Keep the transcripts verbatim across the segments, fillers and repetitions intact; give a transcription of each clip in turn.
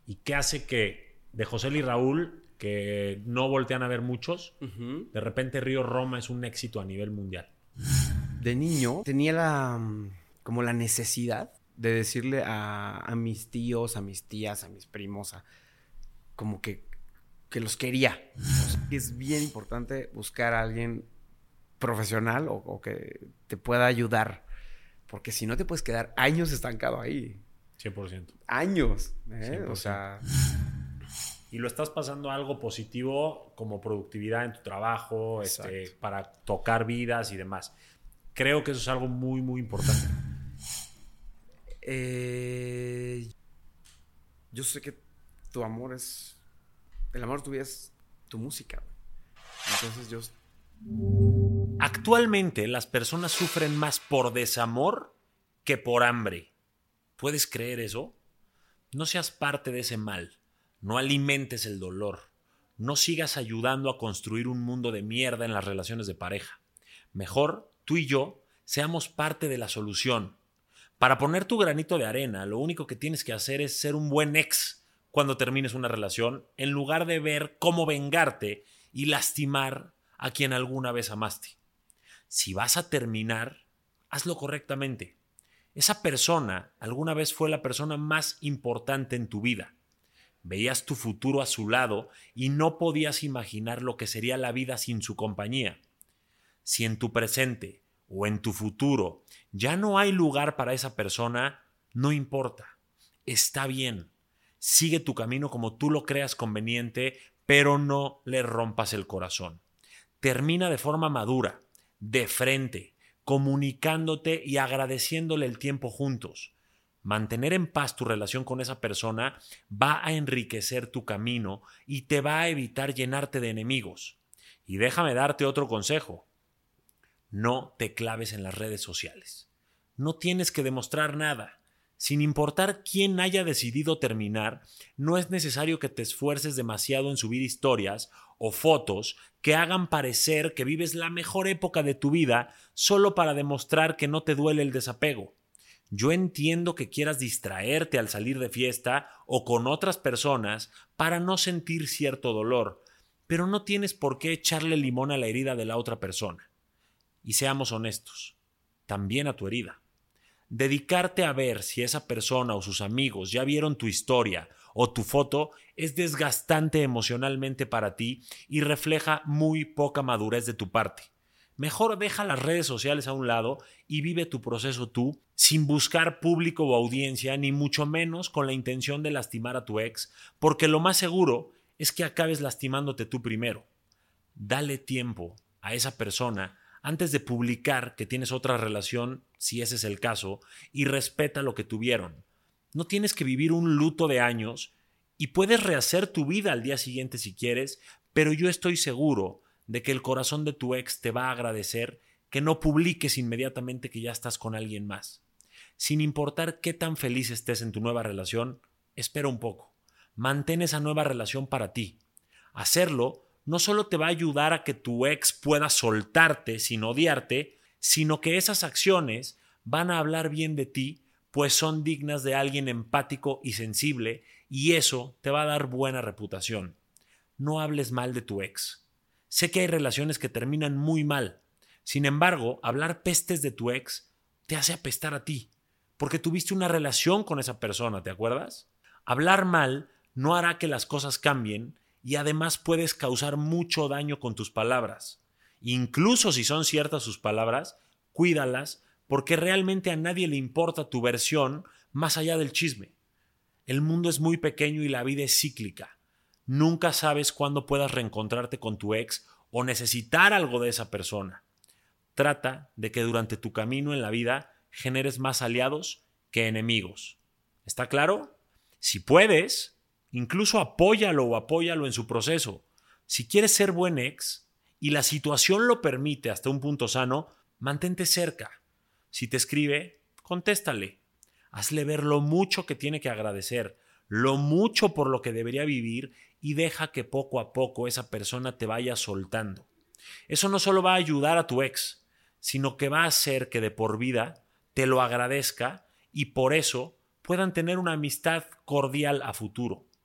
¿Y qué hace que de José y Raúl, que no voltean a ver muchos, uh-huh. de repente Río Roma es un éxito a nivel mundial? De niño tenía la como la necesidad de decirle a, a mis tíos, a mis tías, a mis primos, a, como que, que los quería. O sea, es bien importante buscar a alguien profesional o, o que te pueda ayudar, porque si no te puedes quedar años estancado ahí. cien por ciento. Años, ¿eh? cien por ciento. O sea... Y lo estás pasando a algo positivo como productividad en tu trabajo, este, para tocar vidas y demás. Creo que eso es algo muy, muy importante. Eh, yo sé que tu amor es... El amor de tu vida es tu música. Entonces yo... Actualmente las personas sufren más por desamor que por hambre. ¿Puedes creer eso? No seas parte de ese mal. No alimentes el dolor. No sigas ayudando a construir un mundo de mierda en las relaciones de pareja. Mejor, tú y yo, seamos parte de la solución. Para poner tu granito de arena, lo único que tienes que hacer es ser un buen ex cuando termines una relación, en lugar de ver cómo vengarte y lastimar a quien alguna vez amaste. Si vas a terminar, hazlo correctamente. Esa persona alguna vez fue la persona más importante en tu vida. Veías tu futuro a su lado y no podías imaginar lo que sería la vida sin su compañía. Si en tu presente o en tu futuro ya no hay lugar para esa persona, no importa. Está bien. Sigue tu camino como tú lo creas conveniente, pero no le rompas el corazón. Termina de forma madura, de frente, comunicándote y agradeciéndole el tiempo juntos. Mantener en paz tu relación con esa persona va a enriquecer tu camino y te va a evitar llenarte de enemigos. Y déjame darte otro consejo. No te claves en las redes sociales. No tienes que demostrar nada. Sin importar quién haya decidido terminar, no es necesario que te esfuerces demasiado en subir historias o fotos que hagan parecer que vives la mejor época de tu vida solo para demostrar que no te duele el desapego. Yo entiendo que quieras distraerte al salir de fiesta o con otras personas para no sentir cierto dolor, pero no tienes por qué echarle limón a la herida de la otra persona. Y seamos honestos, también a tu herida. Dedicarte a ver si esa persona o sus amigos ya vieron tu historia o tu foto es desgastante emocionalmente para ti y refleja muy poca madurez de tu parte. Mejor deja las redes sociales a un lado y vive tu proceso tú, sin buscar público o audiencia, ni mucho menos con la intención de lastimar a tu ex, porque lo más seguro es que acabes lastimándote tú primero. Dale tiempo a esa persona antes de publicar que tienes otra relación, si ese es el caso, y respeta lo que tuvieron. No tienes que vivir un luto de años y puedes rehacer tu vida al día siguiente si quieres, pero yo estoy seguro de que el corazón de tu ex te va a agradecer que no publiques inmediatamente que ya estás con alguien más. Sin importar qué tan feliz estés en tu nueva relación, espera un poco. Mantén esa nueva relación para ti. Hacerlo no solo te va a ayudar a que tu ex pueda soltarte sin odiarte, sino que esas acciones van a hablar bien de ti, pues son dignas de alguien empático y sensible, y eso te va a dar buena reputación. No hables mal de tu ex. Sé que hay relaciones que terminan muy mal. Sin embargo, hablar pestes de tu ex te hace apestar a ti, porque tuviste una relación con esa persona, ¿te acuerdas? Hablar mal no hará que las cosas cambien y además puedes causar mucho daño con tus palabras. Incluso si son ciertas sus palabras, cuídalas porque realmente a nadie le importa tu versión más allá del chisme. El mundo es muy pequeño y la vida es cíclica. Nunca sabes cuándo puedas reencontrarte con tu ex o necesitar algo de esa persona. Trata de que durante tu camino en la vida generes más aliados que enemigos. ¿Está claro? Si puedes, incluso apóyalo o apóyalo en su proceso. Si quieres ser buen ex y la situación lo permite hasta un punto sano, mantente cerca. Si te escribe, contéstale. Hazle ver lo mucho que tiene que agradecer, lo mucho por lo que debería vivir y deja que poco a poco esa persona te vaya soltando. Eso no solo va a ayudar a tu ex, sino que va a hacer que de por vida te lo agradezca y por eso puedan tener una amistad cordial a futuro.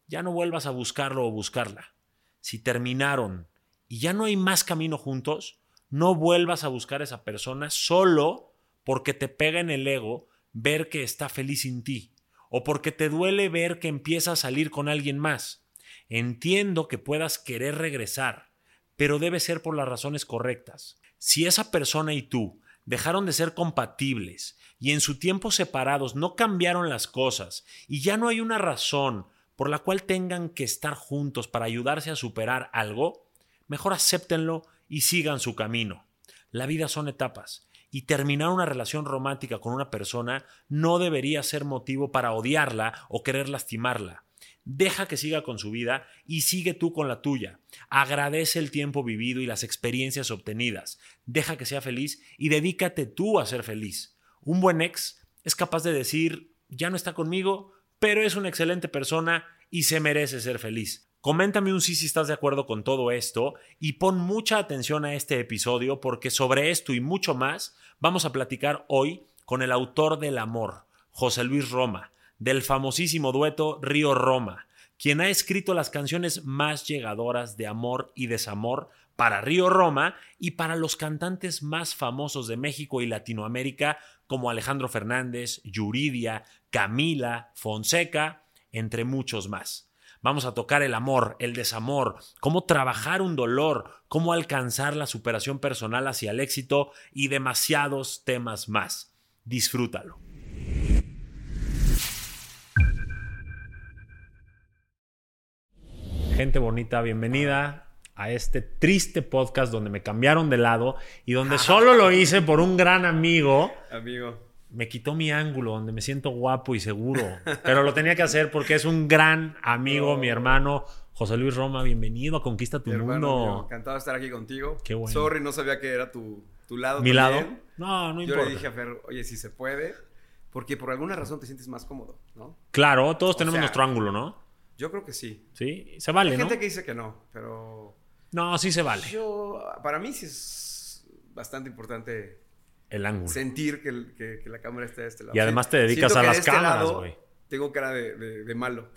ya no vuelvas a buscarlo o buscarla. Si terminaron y ya no hay más camino juntos, no vuelvas a buscar a esa persona solo porque te pega en el ego ver que está feliz sin ti o porque te duele ver que empieza a salir con alguien más. Entiendo que puedas querer regresar, pero debe ser por las razones correctas. Si esa persona y tú dejaron de ser compatibles y en su tiempo separados no cambiaron las cosas y ya no hay una razón por la cual tengan que estar juntos para ayudarse a superar algo, mejor acéptenlo y sigan su camino. La vida son etapas y terminar una relación romántica con una persona no debería ser motivo para odiarla o querer lastimarla. Deja que siga con su vida y sigue tú con la tuya. Agradece el tiempo vivido y las experiencias obtenidas. Deja que sea feliz y dedícate tú a ser feliz. Un buen ex es capaz de decir, ya no está conmigo, pero es una excelente persona y se merece ser feliz. Coméntame un sí si estás de acuerdo con todo esto y pon mucha atención a este episodio porque sobre esto y mucho más vamos a platicar hoy con el autor del amor, José Luis Roma, del famosísimo dueto Río Roma, quien ha escrito las canciones más llegadoras de amor y desamor para Río Roma y para los cantantes más famosos de México y Latinoamérica como Alejandro Fernández, Yuridia, Camila, Fonseca, entre muchos más. Vamos a tocar el amor, el desamor, cómo trabajar un dolor, cómo alcanzar la superación personal hacia el éxito y demasiados temas más. Disfrútalo. Gente bonita, bienvenida a este triste podcast donde me cambiaron de lado y donde solo lo hice por un gran amigo. Amigo. Me quitó mi ángulo, donde me siento guapo y seguro. Pero lo tenía que hacer porque es un gran amigo, oh. mi hermano José Luis Roma. Bienvenido a Conquista tu Hermano, Mundo. Mío, encantado de estar aquí contigo. Qué bueno. Sorry, no sabía que era tu, tu lado. ¿Mi también. lado? No, no Yo importa. le dije a Fer, oye, si se puede, porque por alguna razón te sientes más cómodo, ¿no? Claro, todos o tenemos sea, nuestro ángulo, ¿no? Yo creo que sí. Sí, se vale, Hay ¿no? gente que dice que no, pero... No, sí se vale. Yo, para mí sí es bastante importante el ángulo. Sentir que, el, que, que la cámara está de este lado. Y además te dedicas Siento a que las de este cámaras, güey. Tengo cara de, de, de malo.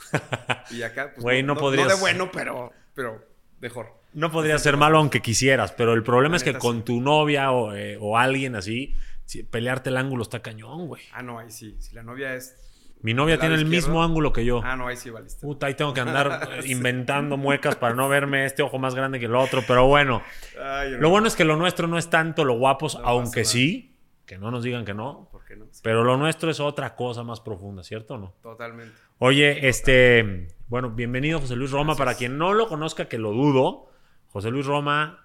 Y acá, pues, Güey, no, no, no, podrías... no de bueno, pero, pero mejor. No podrías ser malo aunque quisieras, pero el problema La es que neta, con sí. tu novia o, eh, o alguien así, si, pelearte el ángulo está cañón, güey. Ah, no, ahí sí. Si la novia es... Mi novia tiene el izquierdo, mismo ángulo que yo. Ah, no, ahí sí valiste. Puta, ahí tengo que andar sí. inventando muecas para no verme este ojo más grande que el otro. Pero bueno, Ay, lo bueno es que lo nuestro no es tanto lo guapos, no aunque sí, que no nos digan que no. ¿Por qué no? Sí. Pero lo nuestro es otra cosa más profunda, ¿cierto o no? Totalmente. Oye, Totalmente. este... Bueno, bienvenido José Luis Roma. Gracias. Para quien no lo conozca, que lo dudo, José Luis Roma,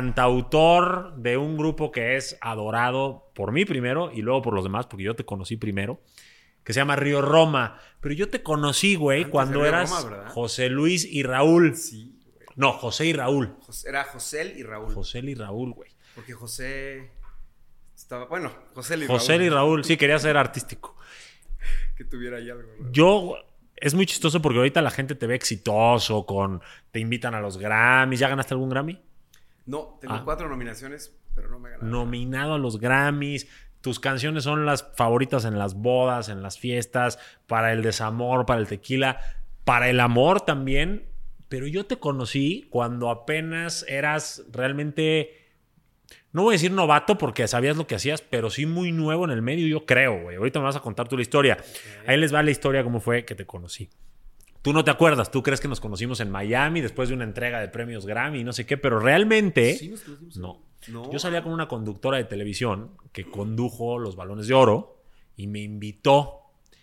cantautor de un grupo que es adorado por mí primero y luego por los demás, porque yo te conocí primero, que se llama Río Roma. Pero yo te conocí, güey, cuando eras Roma, José Luis y Raúl. Sí, güey. No, José y Raúl. José, era José y Raúl. José y Raúl, güey. Porque José estaba... Bueno, José y José Raúl. y Raúl, sí, quería ser artístico. Que tuviera ahí algo, ¿no? Yo... Es muy chistoso porque ahorita la gente te ve exitoso, con te invitan a los Grammys. ¿Ya ganaste algún Grammy? No, tengo ah. cuatro nominaciones, pero no me ganaron. Nominado a los Grammys. Tus canciones son las favoritas en las bodas, en las fiestas, para el desamor, para el tequila, para el amor también. Pero yo te conocí cuando apenas eras realmente... No voy a decir novato porque sabías lo que hacías, pero sí muy nuevo en el medio, yo creo, güey. Ahorita me vas a contar tú la historia. Okay. Ahí les va la historia cómo fue que te conocí. Tú no te acuerdas, tú crees que nos conocimos en Miami después de una entrega de premios Grammy y no sé qué, pero realmente... ¿Sí nos conocimos? No. no. Yo salía con una conductora de televisión que condujo los Balones de Oro y me invitó.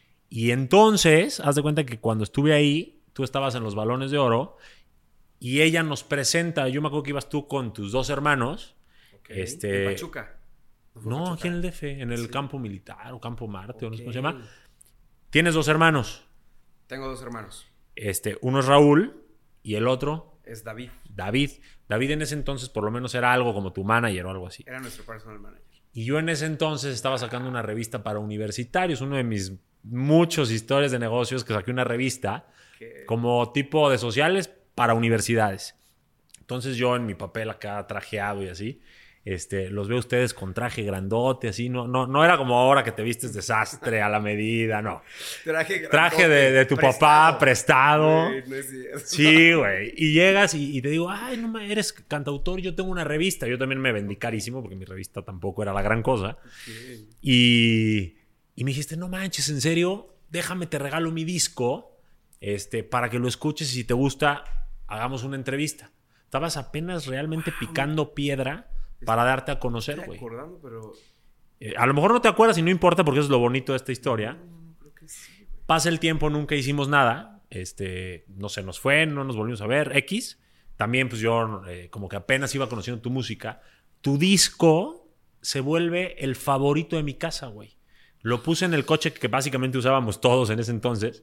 Y entonces, haz de cuenta que cuando estuve ahí, tú estabas en los Balones de Oro y ella nos presenta, yo me acuerdo que ibas tú con tus dos hermanos. Okay. Este, ¿En Pachuca? No, no Pachuca. Aquí en el D F, en el sí. campo militar o campo Marte, okay. o no sé cómo se llama. Tienes dos hermanos. Tengo dos hermanos. Este, uno es Raúl y el otro es David. David. David en ese entonces por lo menos era algo como tu manager o algo así. Era nuestro personal manager. Y yo en ese entonces estaba sacando una revista para universitarios, uno de mis muchos historias de negocios que saqué una revista ¿Qué? Como tipo de sociales para universidades. Entonces yo en mi papel acá trajeado y así, Este, los veo ustedes con traje grandote, así. No, no, no era como ahora que te vistes desastre a la medida, no. Traje grandote. Traje de, de tu prestado. papá, prestado. Güey, no es cierto. Sí, güey. Y llegas y, y te digo, ay, no me eres cantautor, yo tengo una revista. Yo también me vendí carísimo porque mi revista tampoco era la gran cosa. Okay. Y, y me dijiste, no manches, ¿en serio? Déjame, te regalo mi disco este, para que lo escuches y si te gusta, hagamos una entrevista. Estabas apenas realmente wow. picando piedra para darte a conocer, güey. acordando, pero... Eh, a lo mejor no te acuerdas y no importa porque eso es lo bonito de esta historia. No, no, no, creo que sí, güey. Pasa el tiempo, nunca hicimos nada. Este, no se nos fue, no nos volvimos a ver. X. También, pues yo eh, como que apenas iba conociendo tu música. Tu disco se vuelve el favorito de mi casa, güey. Lo puse en el coche que básicamente usábamos todos en ese entonces.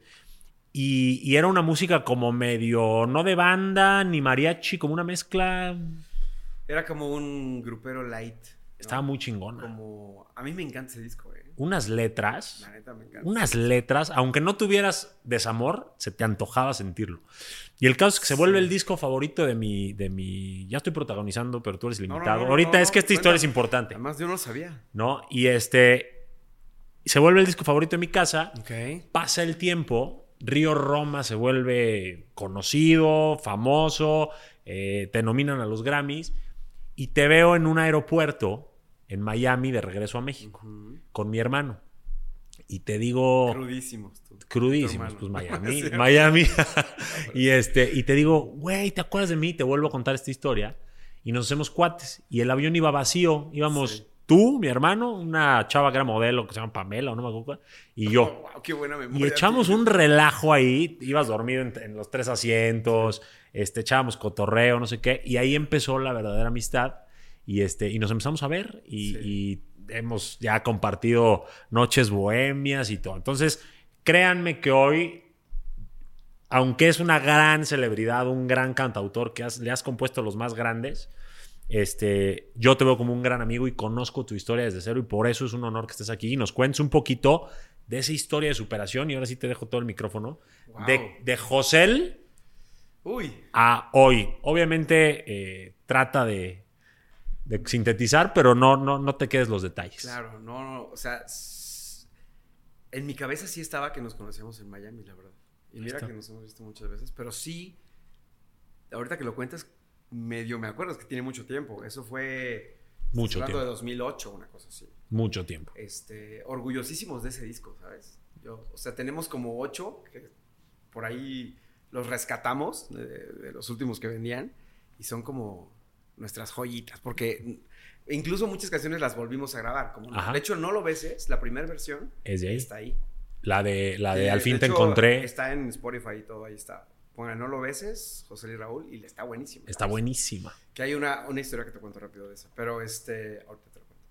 Y, y era una música como medio, no de banda ni mariachi, como una mezcla... Era como un grupero light, ¿no? Estaba muy chingona. Como... A mí me encanta ese disco, eh. Unas letras. La neta me encanta. Unas letras. Aunque no tuvieras desamor, se te antojaba sentirlo. Y el caso es que se vuelve sí. el disco favorito de mi, de mi... Ya estoy protagonizando, pero tú eres limitado. No, no, no, Ahorita no, no, es que esta cuenta, historia es importante. Además yo no lo sabía. ¿No? Y este... Se vuelve el disco favorito de mi casa. Okay. Pasa el tiempo. Río Roma se vuelve conocido, famoso. Eh, te nominan a los Grammys. Y te veo en un aeropuerto en Miami de regreso a México uh-huh. con mi hermano. Y te digo... Crudísimos. Tú. Crudísimos, pues Miami. Sí. Miami. y, este, y te digo, güey, ¿te acuerdas de mí? Te vuelvo a contar esta historia. Y nos hacemos cuates. Y el avión iba vacío. Íbamos sí. tú, mi hermano, una chava que era modelo que se llama Pamela o no me acuerdo. Y yo. Oh, wow, qué buena memoria. Y echamos tío. un relajo ahí. Ibas dormido en, en los tres asientos. Sí. Este, echábamos cotorreo, no sé qué. Y ahí empezó la verdadera amistad. Y, este, y nos empezamos a ver. Y, sí. y hemos ya compartido noches bohemias y todo. Entonces, créanme que hoy, aunque es una gran celebridad, un gran cantautor que has, le has compuesto los más grandes, este, yo te veo como un gran amigo y conozco tu historia desde cero. Y por eso es un honor que estés aquí y nos cuentes un poquito de esa historia de superación. Y ahora sí te dejo todo el micrófono. Wow. De, de Josel... Uy. A hoy. Obviamente eh, trata de, de sintetizar, pero no, no, no te quedes los detalles. Claro, no, no. O sea, en mi cabeza sí estaba que nos conocíamos en Miami, la verdad. Y mira que nos hemos visto muchas veces, pero sí, ahorita que lo cuentas, medio me acuerdo, es que tiene mucho tiempo. Eso fue... Mucho tiempo. de dos mil ocho, una cosa así. Mucho tiempo. Este, orgullosísimos de ese disco, ¿sabes? Yo, o sea, tenemos como ocho que por ahí... Los rescatamos de, de los últimos que vendían y son como nuestras joyitas, porque incluso muchas canciones las volvimos a grabar. Como, de hecho, No lo beses, la primera versión ¿Es de ahí? Está ahí. La de, la de, de Al fin de te hecho, encontré. Está en Spotify y todo, ahí está. Pongan No lo beses, José y Raúl, y está buenísima. Está buenísima. Que hay una, una historia que te cuento rápido de esa, pero este, ahorita te lo cuento.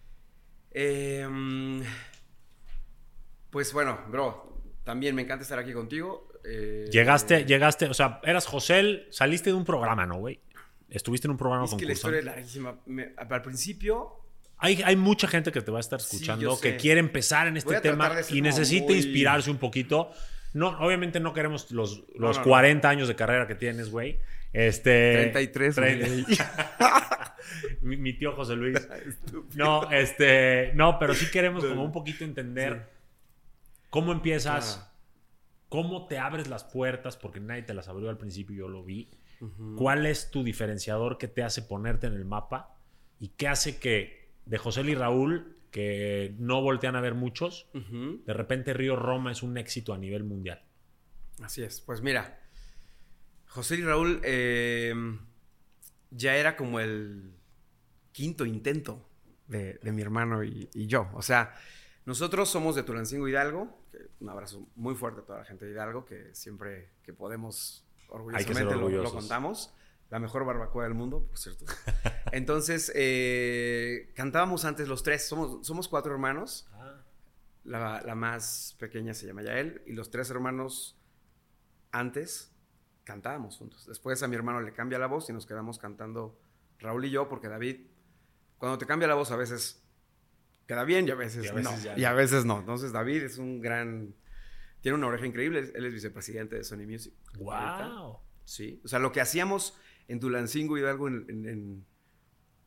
Eh, pues bueno, bro, también me encanta estar aquí contigo. Eh, llegaste, eh, llegaste, o sea, eras Josel, saliste de un programa, ¿no, güey? Estuviste en un programa es concursante. Es que la historia es larguísima. Me, al principio... Hay, hay mucha gente que te va a estar escuchando sí, que quiere empezar en este tema y necesita muy... inspirarse un poquito. No, obviamente no queremos los, los no, no, cuarenta no. años de carrera que tienes, güey. Este, treinta y tres. treinta mi, mi tío José Luis. No, este, no, pero sí queremos como un poquito entender sí. cómo empiezas... Claro. ¿Cómo te abres las puertas? Porque nadie te las abrió al principio, yo lo vi. Uh-huh. ¿Cuál es tu diferenciador que te hace ponerte en el mapa? ¿Y qué hace que de José y Raúl, que no voltean a ver muchos, uh-huh. de repente Río Roma es un éxito a nivel mundial? Así es. Pues mira, José y Raúl eh, ya era como el quinto intento de, de mi hermano y, y yo. O sea, nosotros somos de Tulancingo, Hidalgo. Un abrazo muy fuerte a toda la gente de Hidalgo, que siempre que podemos orgullosamente lo, lo contamos. La mejor barbacoa del mundo, por cierto. Entonces, eh, cantábamos antes los tres. Somos, somos cuatro hermanos. Ah. La, la más pequeña se llama Yael. Y los tres hermanos antes cantábamos juntos. Después a mi hermano le cambia la voz y nos quedamos cantando Raúl y yo, porque David, cuando te cambia la voz a veces... queda bien y a veces, y a veces no. Y a veces no. Entonces, David es un gran... Tiene una oreja increíble. Él es vicepresidente de Sony Music. ¡Wow! Sí. O sea, lo que hacíamos en Tulancingo, Hidalgo, en, en, en,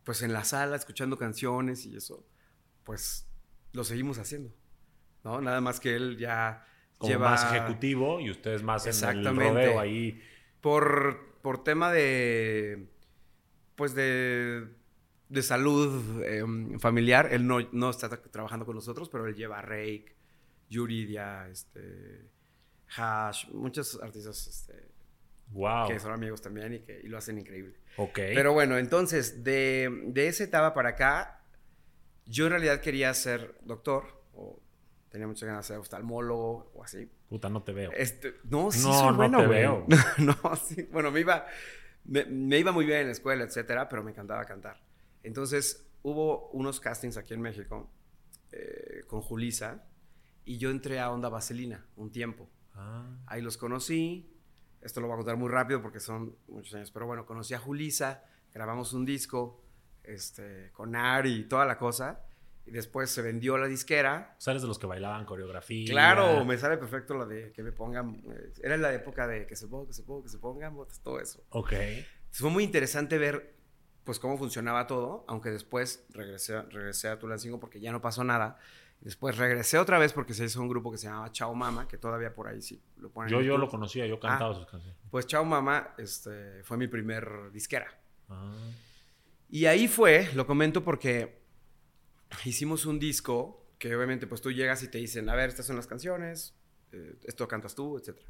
pues en la sala, escuchando canciones y eso, pues lo seguimos haciendo, ¿no? Nada más que él ya Como lleva... más ejecutivo y ustedes más en el Exactamente. rodeo ahí. Por, por tema de, pues de, de salud eh, familiar, él no, no está tra- trabajando con nosotros, pero él lleva a Rake, Yuridia, este, Hash, muchos artistas este, Wow. que son amigos también y que y lo hacen increíble. Ok. Pero bueno, entonces, de, de esa etapa para acá, yo en realidad quería ser doctor, o tenía muchas ganas de ser oftalmólogo o así. Puta, no te veo. Este, no, sí No, soy no bueno, te güey. veo. No, sí. Bueno, me iba, me, me iba muy bien en la escuela, etcétera, pero me encantaba cantar. Entonces, hubo unos castings aquí en México eh, con Julisa y yo entré a Onda Vaselina un tiempo. Ah. Ahí los conocí. Esto lo voy a contar muy rápido porque son muchos años, pero bueno, conocí a Julisa, grabamos un disco este, con Ari y toda la cosa. Y después se vendió la disquera. O sea, eres de los que bailaban coreografía. Claro, me sale perfecto lo de que me pongan. eh, Era la época de que se ponga, que se ponga, que se pongan botas, todo eso. Ok. Entonces, fue muy interesante ver pues cómo funcionaba todo, aunque después regresé, regresé a Tulancingo porque ya no pasó nada. Después regresé otra vez porque se hizo un grupo que se llamaba Chao Mama, que todavía por ahí sí lo ponen. Yo, en yo YouTube. lo conocía, yo cantaba Ah, sus canciones. Pues Chao Mama este, fue mi primer disquera. Ah. Y ahí fue, lo comento porque hicimos un disco que obviamente pues tú llegas y te dicen, a ver, estas son las canciones, eh, esto cantas tú, etcétera.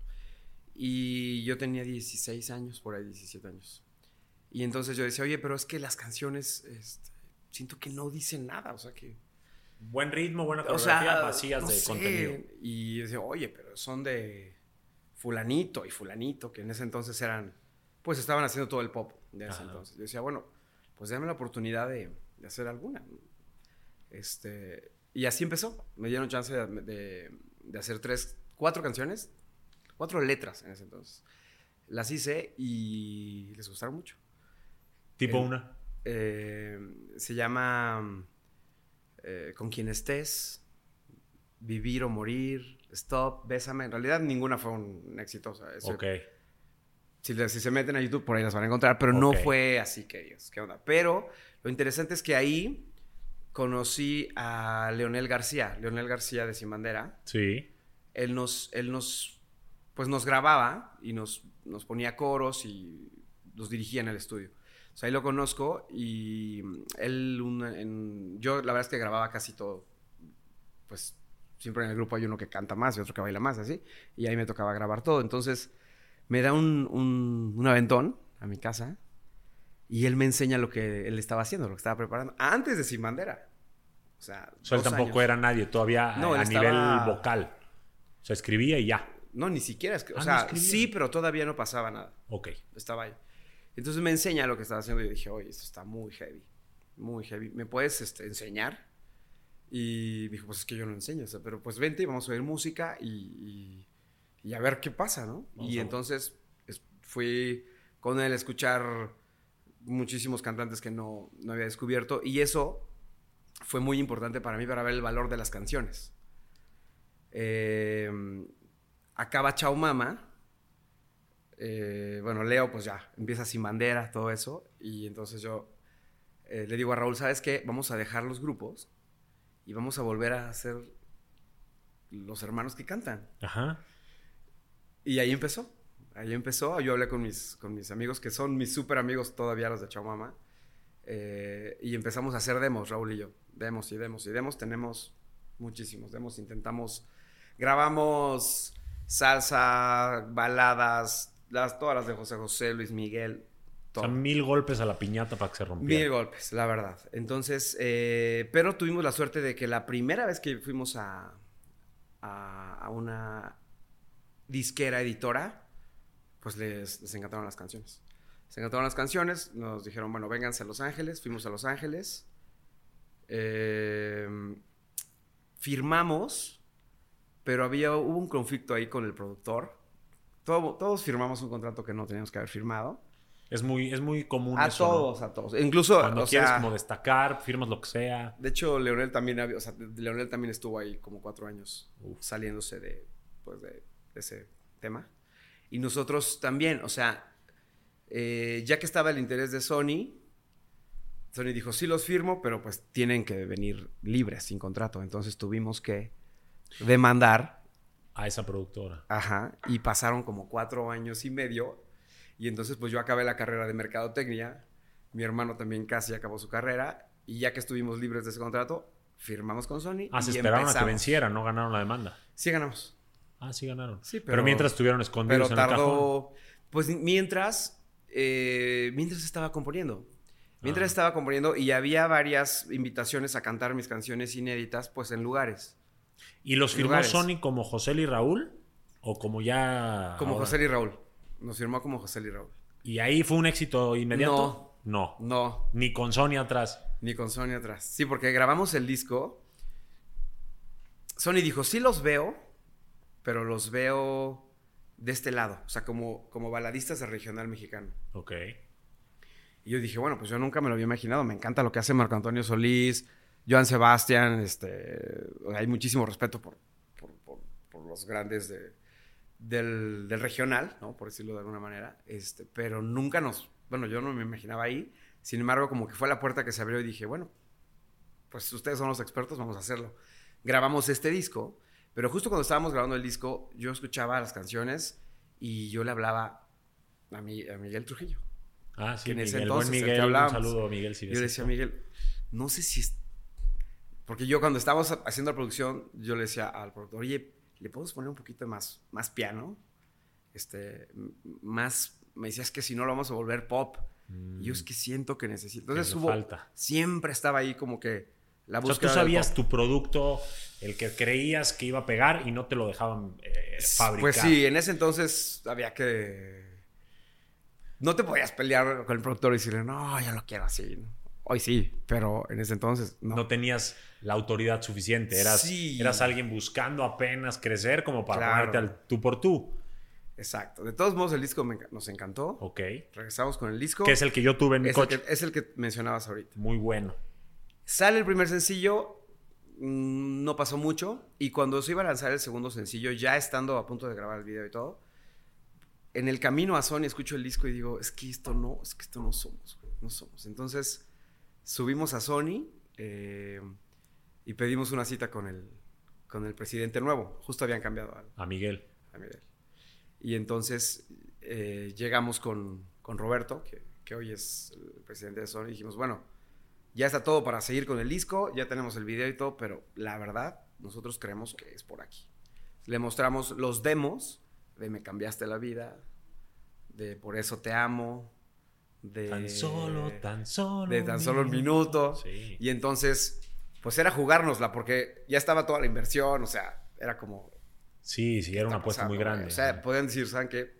Y yo tenía dieciséis años, por ahí diecisiete años. Y entonces yo decía, oye, pero es que las canciones, este, siento que no dicen nada, o sea que... Buen ritmo, buena O coreografía, sea, vacías no de sé. contenido. Y yo decía, oye, pero son de fulanito y fulanito, que en ese entonces eran, pues estaban haciendo todo el pop de ese Ajá. entonces. Yo decía, bueno, pues dame la oportunidad de, de hacer alguna. Este, y así empezó. Me dieron chance de, de, de hacer tres, cuatro canciones, cuatro letras en ese entonces. Las hice y les gustaron mucho. Tipo El- una. Eh, se llama eh, Con quien estés, Vivir o morir, Stop, Bésame. En realidad ninguna fue un éxito. O sea, eso- Ok. si, le- si se meten a YouTube por ahí las van a encontrar, pero no Ok. fue así que Dios, ¿qué onda? Pero lo interesante es que ahí conocí a Leonel García, Leonel García de Sin Bandera. Sí. Él nos, él nos, pues nos grababa y nos, nos ponía coros y nos dirigía en el estudio. O sea, ahí lo conozco y él, un- en- yo la verdad es que grababa casi todo. Pues siempre en el grupo hay uno que canta más y otro que baila más, así. Y ahí me tocaba grabar todo. Entonces me da un, un, un aventón a mi casa y él me enseña lo que él estaba haciendo, lo que estaba preparando. Antes de Sin Bandera. O sea, O sea, él dos tampoco años. era nadie todavía No, a, él a nivel estaba- vocal. O sea, escribía y ya. No, ni siquiera. Es que, o Ah, ¿no sea, escribía? sí, pero todavía no pasaba nada. Ok. Estaba ahí. Entonces me enseña lo que estaba haciendo y yo dije, oye, esto está muy heavy. Muy heavy. ¿Me puedes este, enseñar? Y dijo, pues es que yo no enseño. O sea, pero pues vente y vamos a oír música y, y, y a ver qué pasa, ¿no? Vamos y a- entonces es- fui con él a escuchar muchísimos cantantes que no, no había descubierto. Y eso fue muy importante para mí para ver el valor de las canciones. Eh, acaba Chao Mama. Eh, bueno, Leo pues ya empieza Sin Bandera, todo eso. Y entonces yo eh, le digo a Raúl, ¿sabes qué? Vamos a dejar los grupos y vamos a volver a ser los hermanos que cantan. Ajá. Y ahí empezó. Ahí empezó. Yo hablé con mis, con mis amigos, que son mis súper amigos todavía, los de Chao Mama. Eh, y empezamos a hacer demos, Raúl y yo. Demos y demos y demos. Tenemos muchísimos demos. Intentamos, grabamos salsa, baladas, las, todas las de José José, Luis Miguel, O todo. sea, mil golpes a la piñata para que se rompiera. Mil golpes, la verdad. Entonces, eh, pero tuvimos la suerte de que la primera vez que fuimos a, a, a una disquera editora, pues les, les encantaron las canciones. Les encantaron las canciones, nos dijeron, bueno, vénganse a Los Ángeles, fuimos a Los Ángeles, eh, firmamos, pero había, hubo un conflicto ahí con el productor. Todo, todos firmamos un contrato que no teníamos que haber firmado. Es muy, es muy común A eso, ¿no? todos, a todos. Incluso, Cuando o quieres sea, como destacar, firmas lo que sea. de hecho, Leonel también, había, o sea, Leonel también estuvo ahí como cuatro años Uf. saliéndose de, pues de, de ese tema. Y nosotros también, o sea, eh, ya que estaba el interés de Sony, Sony dijo, sí los firmo, pero pues tienen que venir libres, sin contrato. Entonces tuvimos que demandar a esa productora. Ajá, y pasaron como cuatro años y medio. Y entonces pues yo acabé la carrera de mercadotecnia. Mi hermano también casi acabó su carrera. Y ya que estuvimos libres de ese contrato, firmamos con Sony. Ah, se y esperaron empezamos. a que vencieran, no ganaron la demanda. Sí ganamos. Ah, sí ganaron. Sí, pero, pero mientras estuvieron escondidos pero en tardó, el cajón. Pues mientras, eh, mientras estaba componiendo. Mientras Ah. estaba componiendo y había varias invitaciones a cantar mis canciones inéditas, pues en lugares. ¿Y los firmó lugares. Sony como José y Raúl? ¿O como ya...? Como ahora? José y Raúl. Nos firmó como José y Raúl. ¿Y ahí fue un éxito inmediato? No. No. No. Ni con Sony atrás. Ni con Sony atrás. Sí, porque grabamos el disco. Sony dijo, sí los veo, pero los veo de este lado. O sea, como, como baladistas de regional mexicano. Ok. Y yo dije, bueno, pues yo nunca me lo había imaginado. Me encanta lo que hace Marco Antonio Solís, Joan Sebastián. Este, hay muchísimo respeto por, por, por, por los grandes de, del, del regional, ¿no? Por decirlo de alguna manera. Este, pero nunca nos... Bueno, yo no me imaginaba ahí. Sin embargo, como que fue la puerta que se abrió y dije, bueno, pues ustedes son los expertos, vamos a hacerlo. Grabamos este disco, pero justo cuando estábamos grabando el disco, yo escuchaba las canciones y yo le hablaba a, mi, a Miguel Trujillo. Ah, sí, Que en ese Miguel. entonces, Buen el que Miguel. Un hablábamos. saludo a Miguel. Si Yo le decía a Miguel, no sé si es... Porque yo cuando estábamos haciendo la producción, yo le decía al productor, oye, ¿le podemos poner un poquito más, más piano? Este, más... Me decías que si no lo vamos a volver pop. Mm. Y yo es que siento que necesito. Entonces hubo... Falta. Siempre estaba ahí como que la búsqueda. O sea, tú sabías tu producto, el que creías que iba a pegar y no te lo dejaban eh, fabricar. Pues sí, en ese entonces había que... No te podías pelear con el productor y decirle, no, yo lo quiero así. Hoy sí, pero en ese entonces no. No tenías la autoridad suficiente. Eras, sí. eras alguien buscando apenas crecer como para claro. ponerte al tú por tú. Exacto. De todos modos, el disco me, nos encantó. Ok. Regresamos con el disco. Que es el que yo tuve en mi es coche. El que, es el que mencionabas ahorita. Muy bueno. Sale el primer sencillo, mmm, no pasó mucho. Y cuando se iba a lanzar el segundo sencillo, ya estando a punto de grabar el video y todo, en el camino a Sony escucho el disco y digo, es que esto no, es que esto no somos, güey, no somos. Entonces subimos a Sony eh, y pedimos una cita con el, con el presidente nuevo. Justo habían cambiado a, a Miguel. A Miguel. Y entonces eh, llegamos con, con Roberto, que, que hoy es el presidente de Sony, y dijimos, bueno, ya está todo para seguir con el disco, ya tenemos el video y todo, pero la verdad, nosotros creemos que es por aquí. Le mostramos los demos de Me cambiaste la vida, de Por eso te amo, de... Tan solo, tan solo De tan solo un minuto. Sí. Y entonces, pues era jugárnosla, porque ya estaba toda la inversión, o sea, era como... Sí, sí, era una apuesta muy grande. O sea, podían decir, ¿saben qué?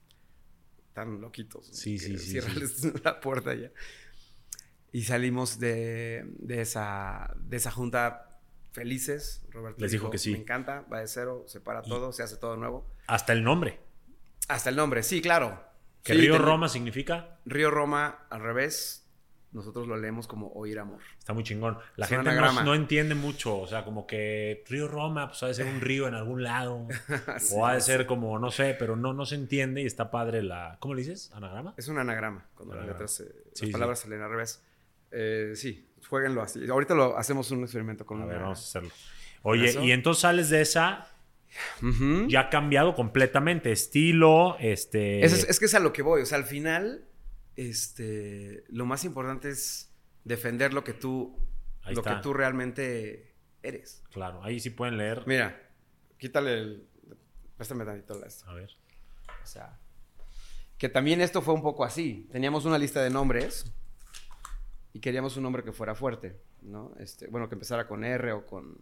Están loquitos. Sí, sí, sí. Cierrales sí. la puerta ya. Y salimos de, de, esa, de esa junta felices. Roberto les dijo, dijo que sí. Me encanta, va de cero, se para y todo, se hace todo nuevo. Hasta el nombre. Hasta el nombre, sí, claro. ¿Que sí, Río ten... Roma significa? Río Roma, al revés. Nosotros lo leemos como oír amor. Está muy chingón. La es gente no, no entiende mucho. O sea, como que Río Roma, pues ha de ser un río en algún lado. sí, o ha de ser como, no sé, pero no, no se entiende y está padre la... ¿Cómo le dices? ¿Anagrama? Es un anagrama. Cuando las letras, eh, sí, las palabras sí. salen al revés. Eh, sí, jueguenlo así. Ahorita lo hacemos un experimento con A una... ver, vamos a hacerlo. Oye, y entonces sales de esa... Uh-huh. Ya ha cambiado completamente. Estilo, este... Es, es, es que es a lo que voy. O sea, al final, este... Lo más importante es... defender lo que tú ahí lo está. que tú realmente eres. Claro, ahí sí pueden leer. Mira, quítale el... Préstame tantito esto. A ver. O sea, que también esto fue un poco así. Teníamos una lista de nombres y queríamos un nombre que fuera fuerte, ¿no? Este, bueno, que empezara con R o con...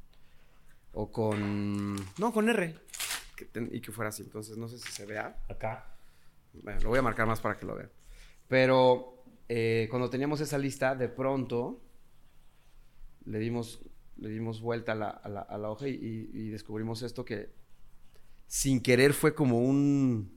O con... No, con R. Que ten, y que fuera así. Entonces, no sé si se vea. Acá. Bueno, lo voy a marcar más para que lo vean. Pero... Eh, cuando teníamos esa lista, de pronto le dimos, le dimos vuelta a la, a la, a la hoja y, y descubrimos esto que sin querer fue como un...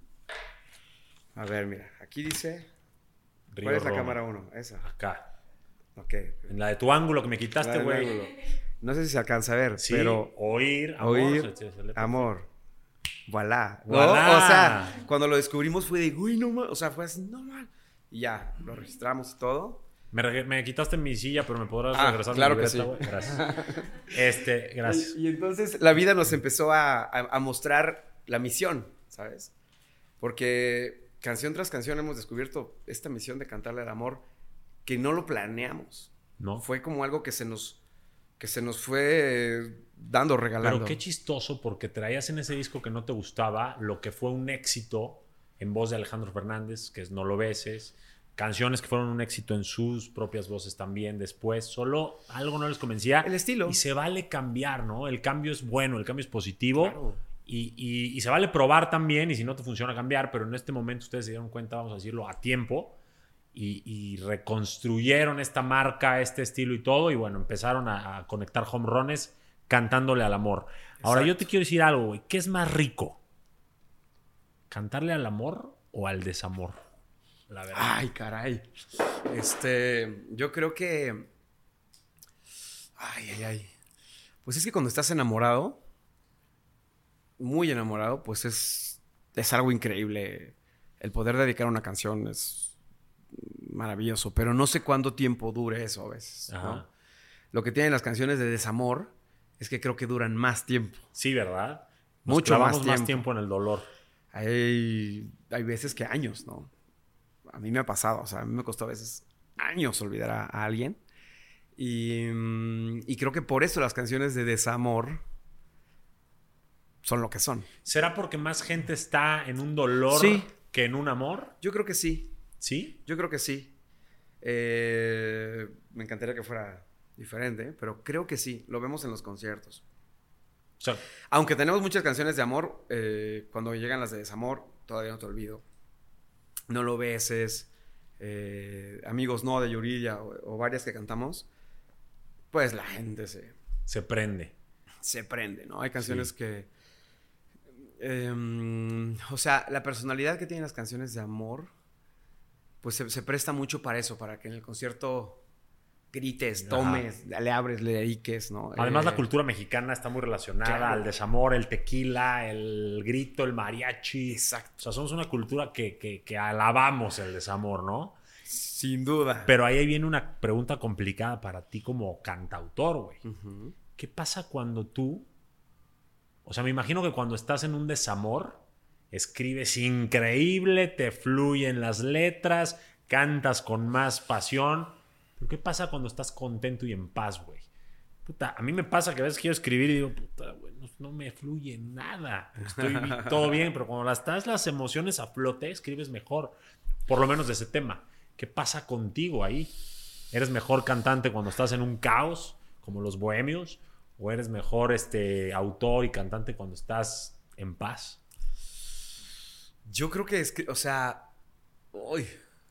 A ver, mira, aquí dice... Río ¿Cuál es la Roma. cámara uno? Esa. Acá. Ok. En la de tu ángulo que me quitaste, güey. No sé si se alcanza a ver, sí, pero... Oír, amor. Oír, amor. Voilà. Voilà. ¿No? O sea, cuando lo descubrimos fue de, uy, no mal. O sea, fue así, no mal. Y ya, lo registramos y todo. Me, reg- me quitaste mi silla, pero me podrás Ah, regresar claro mi que libreta, sí. güey. Gracias. Este, gracias. Y, y entonces la vida nos empezó a, a, a mostrar la misión, ¿sabes? Porque canción tras canción hemos descubierto esta misión de cantarle al amor que no lo planeamos. ¿No? Fue como algo que se nos, que se nos fue dando, regalando. Pero qué chistoso, porque traías en ese disco que no te gustaba lo que fue un éxito en voz de Alejandro Fernández, que es No lo beses, canciones que fueron un éxito en sus propias voces también después, solo algo no les convencía. El estilo. Y se vale cambiar, ¿no? El cambio es bueno, el cambio es positivo. Claro. Y, y, y se vale probar también, y si no te funciona cambiar, pero en este momento ustedes se dieron cuenta, vamos a decirlo, a tiempo, y, y reconstruyeron esta marca, este estilo y todo, y bueno, empezaron a, a conectar home runs cantándole al amor. Ahora, Exacto. yo te quiero decir algo, güey. ¿Qué es más rico? ¿Cantarle al amor o al desamor? La verdad. Ay, caray. Este, yo creo que... Ay, ay, ay. Pues es que cuando estás enamorado, muy enamorado, pues es, es algo increíble. El poder dedicar una canción es maravilloso, pero no sé cuánto tiempo dure eso a veces, ¿no? Ajá. Lo que tienen las canciones de desamor es que creo que duran más tiempo. Sí, ¿verdad? Nos Mucho más clavamos más tiempo. tiempo en el dolor. Hay, hay veces que años, ¿no? A mí me ha pasado, o sea, a mí me costó a veces años olvidar a, a alguien. Y, mm, y creo que por eso las canciones de desamor son lo que son. ¿Será porque más gente está en un dolor Sí. que en un amor? Yo creo que sí, ¿Sí? yo creo que sí. Eh, me encantaría que fuera diferente, pero creo que sí, lo vemos en los conciertos. O sea, Aunque tenemos muchas canciones de amor, eh, cuando llegan las de desamor, todavía no te olvido. No lo beses, eh, Amigos No de Yuridia o, o varias que cantamos, pues la gente se, se prende. se prende, ¿no? Hay canciones Sí. que... eh, o sea, la personalidad que tienen las canciones de amor, pues se, se presta mucho para eso, para que en el concierto grites, Ajá. tomes, le abres, le dediques, ¿no? Además, Eh, la cultura mexicana está muy relacionada claro. al desamor, el tequila, el grito, el mariachi. Exacto. O sea, somos una cultura que, que, que alabamos el desamor, ¿no? Sin duda. Pero ahí viene una pregunta complicada para ti como cantautor, güey. Uh-huh. ¿Qué pasa cuando tú... O sea, me imagino que cuando estás en un desamor, escribes increíble, te fluyen las letras, cantas con más pasión. Pero ¿qué pasa cuando estás contento y en paz, güey? Puta, a mí me pasa que a veces quiero escribir y digo, puta, güey, no, no me fluye nada. Estoy bi- todo bien, pero cuando las estás las emociones a flote, escribes mejor. Por lo menos de ese tema. ¿Qué pasa contigo ahí? ¿Eres mejor cantante cuando estás en un caos, como los bohemios? ¿O eres mejor este, autor y cantante cuando estás en paz? Yo creo que es que, o sea, uy.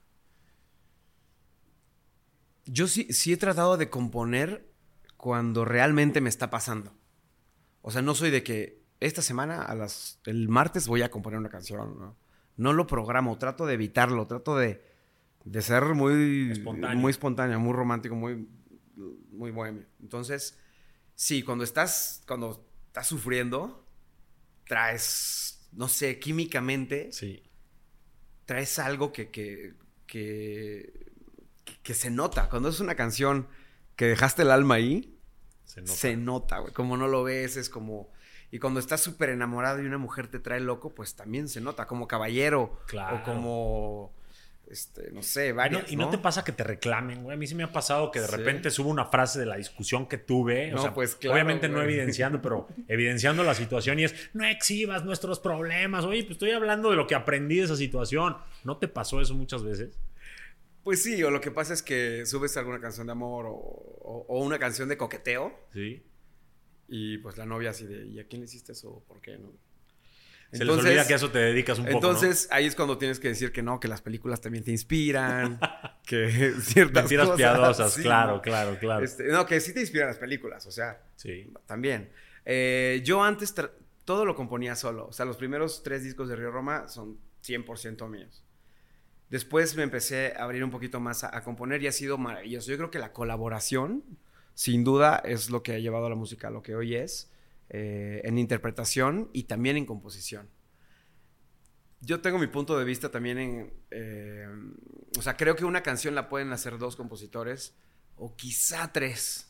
Yo sí, sí he tratado de componer cuando realmente me está pasando. O sea, no soy de que esta semana, a las, el martes, voy a componer una canción, ¿no? No lo programo, trato de evitarlo, trato de, de ser muy Espontáneo. muy espontáneo, muy romántico, muy, muy bohemio. Entonces, sí, cuando estás, cuando estás sufriendo, traes, no sé, químicamente, Sí. traes algo que, que, que, que se nota. Cuando es una canción que dejaste el alma ahí, Se nota. se nota, güey. Como no lo ves, es como... Y cuando estás súper enamorado y una mujer te trae loco, pues también se nota. Como Caballero. Claro. O como... Este, no sé, Y no, varias, y no ¿no? te pasa que te reclamen, güey. A mí sí me ha pasado que de Sí. repente subo una frase de la discusión que tuve. O No, sea, pues, claro, obviamente no güey. evidenciando, pero evidenciando la situación y es, no exhibas nuestros problemas. Oye, pues estoy hablando de lo que aprendí de esa situación. ¿No te pasó eso muchas veces? Pues sí, o lo que pasa es que subes alguna canción de amor o, o, o una canción de coqueteo Sí. y pues la novia así de, ¿y a quién le hiciste eso? ¿Por qué? ¿No? Se les olvida que a eso te dedicas un poco, Entonces, ahí es cuando tienes que decir que no, que las películas también te inspiran, que ciertas Mentiras cosas... piadosas, sí, claro, ¿no? claro, claro. Este, no, que sí te inspiran las películas, o sea, Sí. también. Eh, yo antes tra- todo lo componía solo, o sea, los primeros tres discos de Río Roma son cien por ciento míos. Después me empecé a abrir un poquito más a, a componer y ha sido maravilloso. Yo creo que la colaboración, sin duda, es lo que ha llevado a la música a lo que hoy es, eh, en interpretación y también en composición. yo tengo mi punto de vista también en... Eh, o sea, creo que una canción la pueden hacer dos compositores o quizá tres.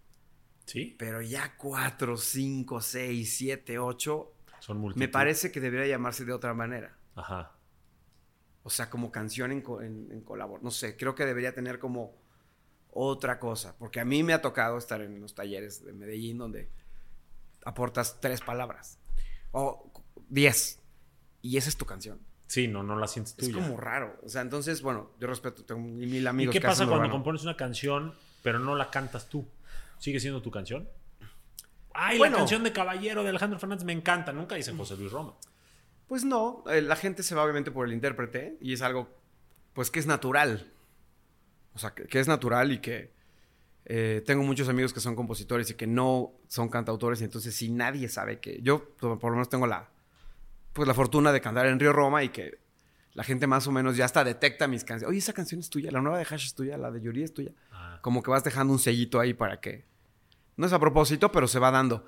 ¿Sí? Pero ya cuatro, cinco, seis, siete, ocho... Son multitud. Me parece que debería llamarse de otra manera. Ajá. O sea, como canción en, co- en, en colabor. No sé, creo que debería tener como otra cosa. Porque a mí me ha tocado estar en los talleres de Medellín donde aportas tres palabras. O diez. Y esa es tu canción. Sí, no, no la sientes tuya. Es como raro. O sea, entonces, bueno, yo respeto, tengo mil ¿Y amigos qué que pasa hacen cuando urbano. compones una canción, pero no la cantas tú? ¿Sigue siendo tu canción? Ay, Bueno. la canción de Caballero de Alejandro Fernández me encanta. Nunca dicen José Luis Roma. Pues no, eh, la gente se va obviamente por el intérprete y es algo, pues, que es natural. O sea, que, que es natural y que eh, tengo muchos amigos que son compositores y que no son cantautores y entonces si nadie sabe que... Yo por lo menos tengo la, pues, la fortuna de cantar en Río Roma y que la gente más o menos ya hasta detecta mis canciones. Oye, esa canción es tuya, la nueva de Hash es tuya, la de Yuri es tuya. Ah. Como que vas dejando un sellito ahí para que... No es a propósito, pero se va dando.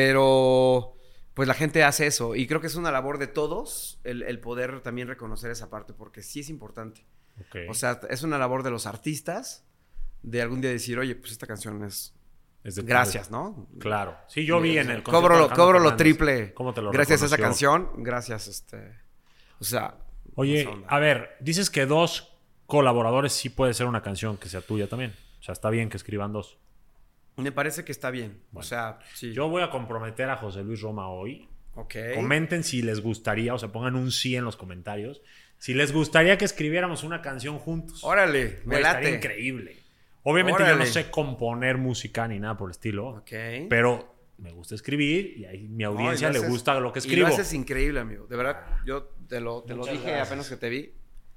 Pero... Pues la gente hace eso y creo que es una labor de todos el, el poder también reconocer esa parte porque sí es importante. Okay. O sea, es una labor de los artistas de algún día decir, oye, pues esta canción es... Es de Gracias, ¿no? Claro. Sí, yo vi en el concierto Cobro, de lo, Alejandro cobro lo Fernández. triple. ¿Cómo te lo Gracias a esa reconoció? canción. Gracias, este... O sea... Oye, esa onda. a ver, dices que dos colaboradores sí puede ser una canción que sea tuya también. O sea, está bien que escriban dos. Me parece que está bien. Bueno, o sea, sí. Yo voy a comprometer a José Luis Roma hoy. Ok. Comenten si les gustaría, o sea, pongan un sí en los comentarios. Si les gustaría que escribiéramos una canción juntos. Órale, me Güey, estaría late. increíble. Obviamente yo Órale. no sé componer música ni nada por el estilo. Ok. Pero me gusta escribir y a mi audiencia No, y lo le haces- gusta lo que Y escribo. lo haces increíble, amigo. De verdad, yo te lo, te lo Muchas dije gracias. apenas que te vi.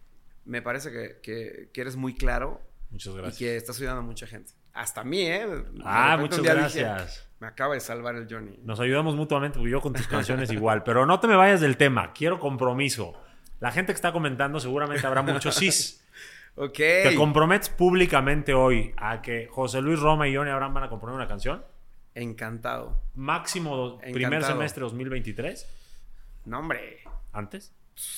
Me parece que, que, que eres muy claro Muchas gracias. y que estás ayudando a mucha gente. Hasta a mí, ¿eh? De Ah, repente muchas un día dije, gracias. me acaba de salvar el Johnny. Nos ayudamos mutuamente, porque yo con tus canciones igual. Pero no te me vayas del tema. Quiero compromiso. La gente que está comentando seguramente habrá muchos sís. Ok. ¿Te comprometes públicamente hoy a que José Luis Roma y Johnny Abraham van a componer una canción? Encantado. Máximo do- Encantado. primer semestre dos mil veintitrés. No, hombre. ¿Antes?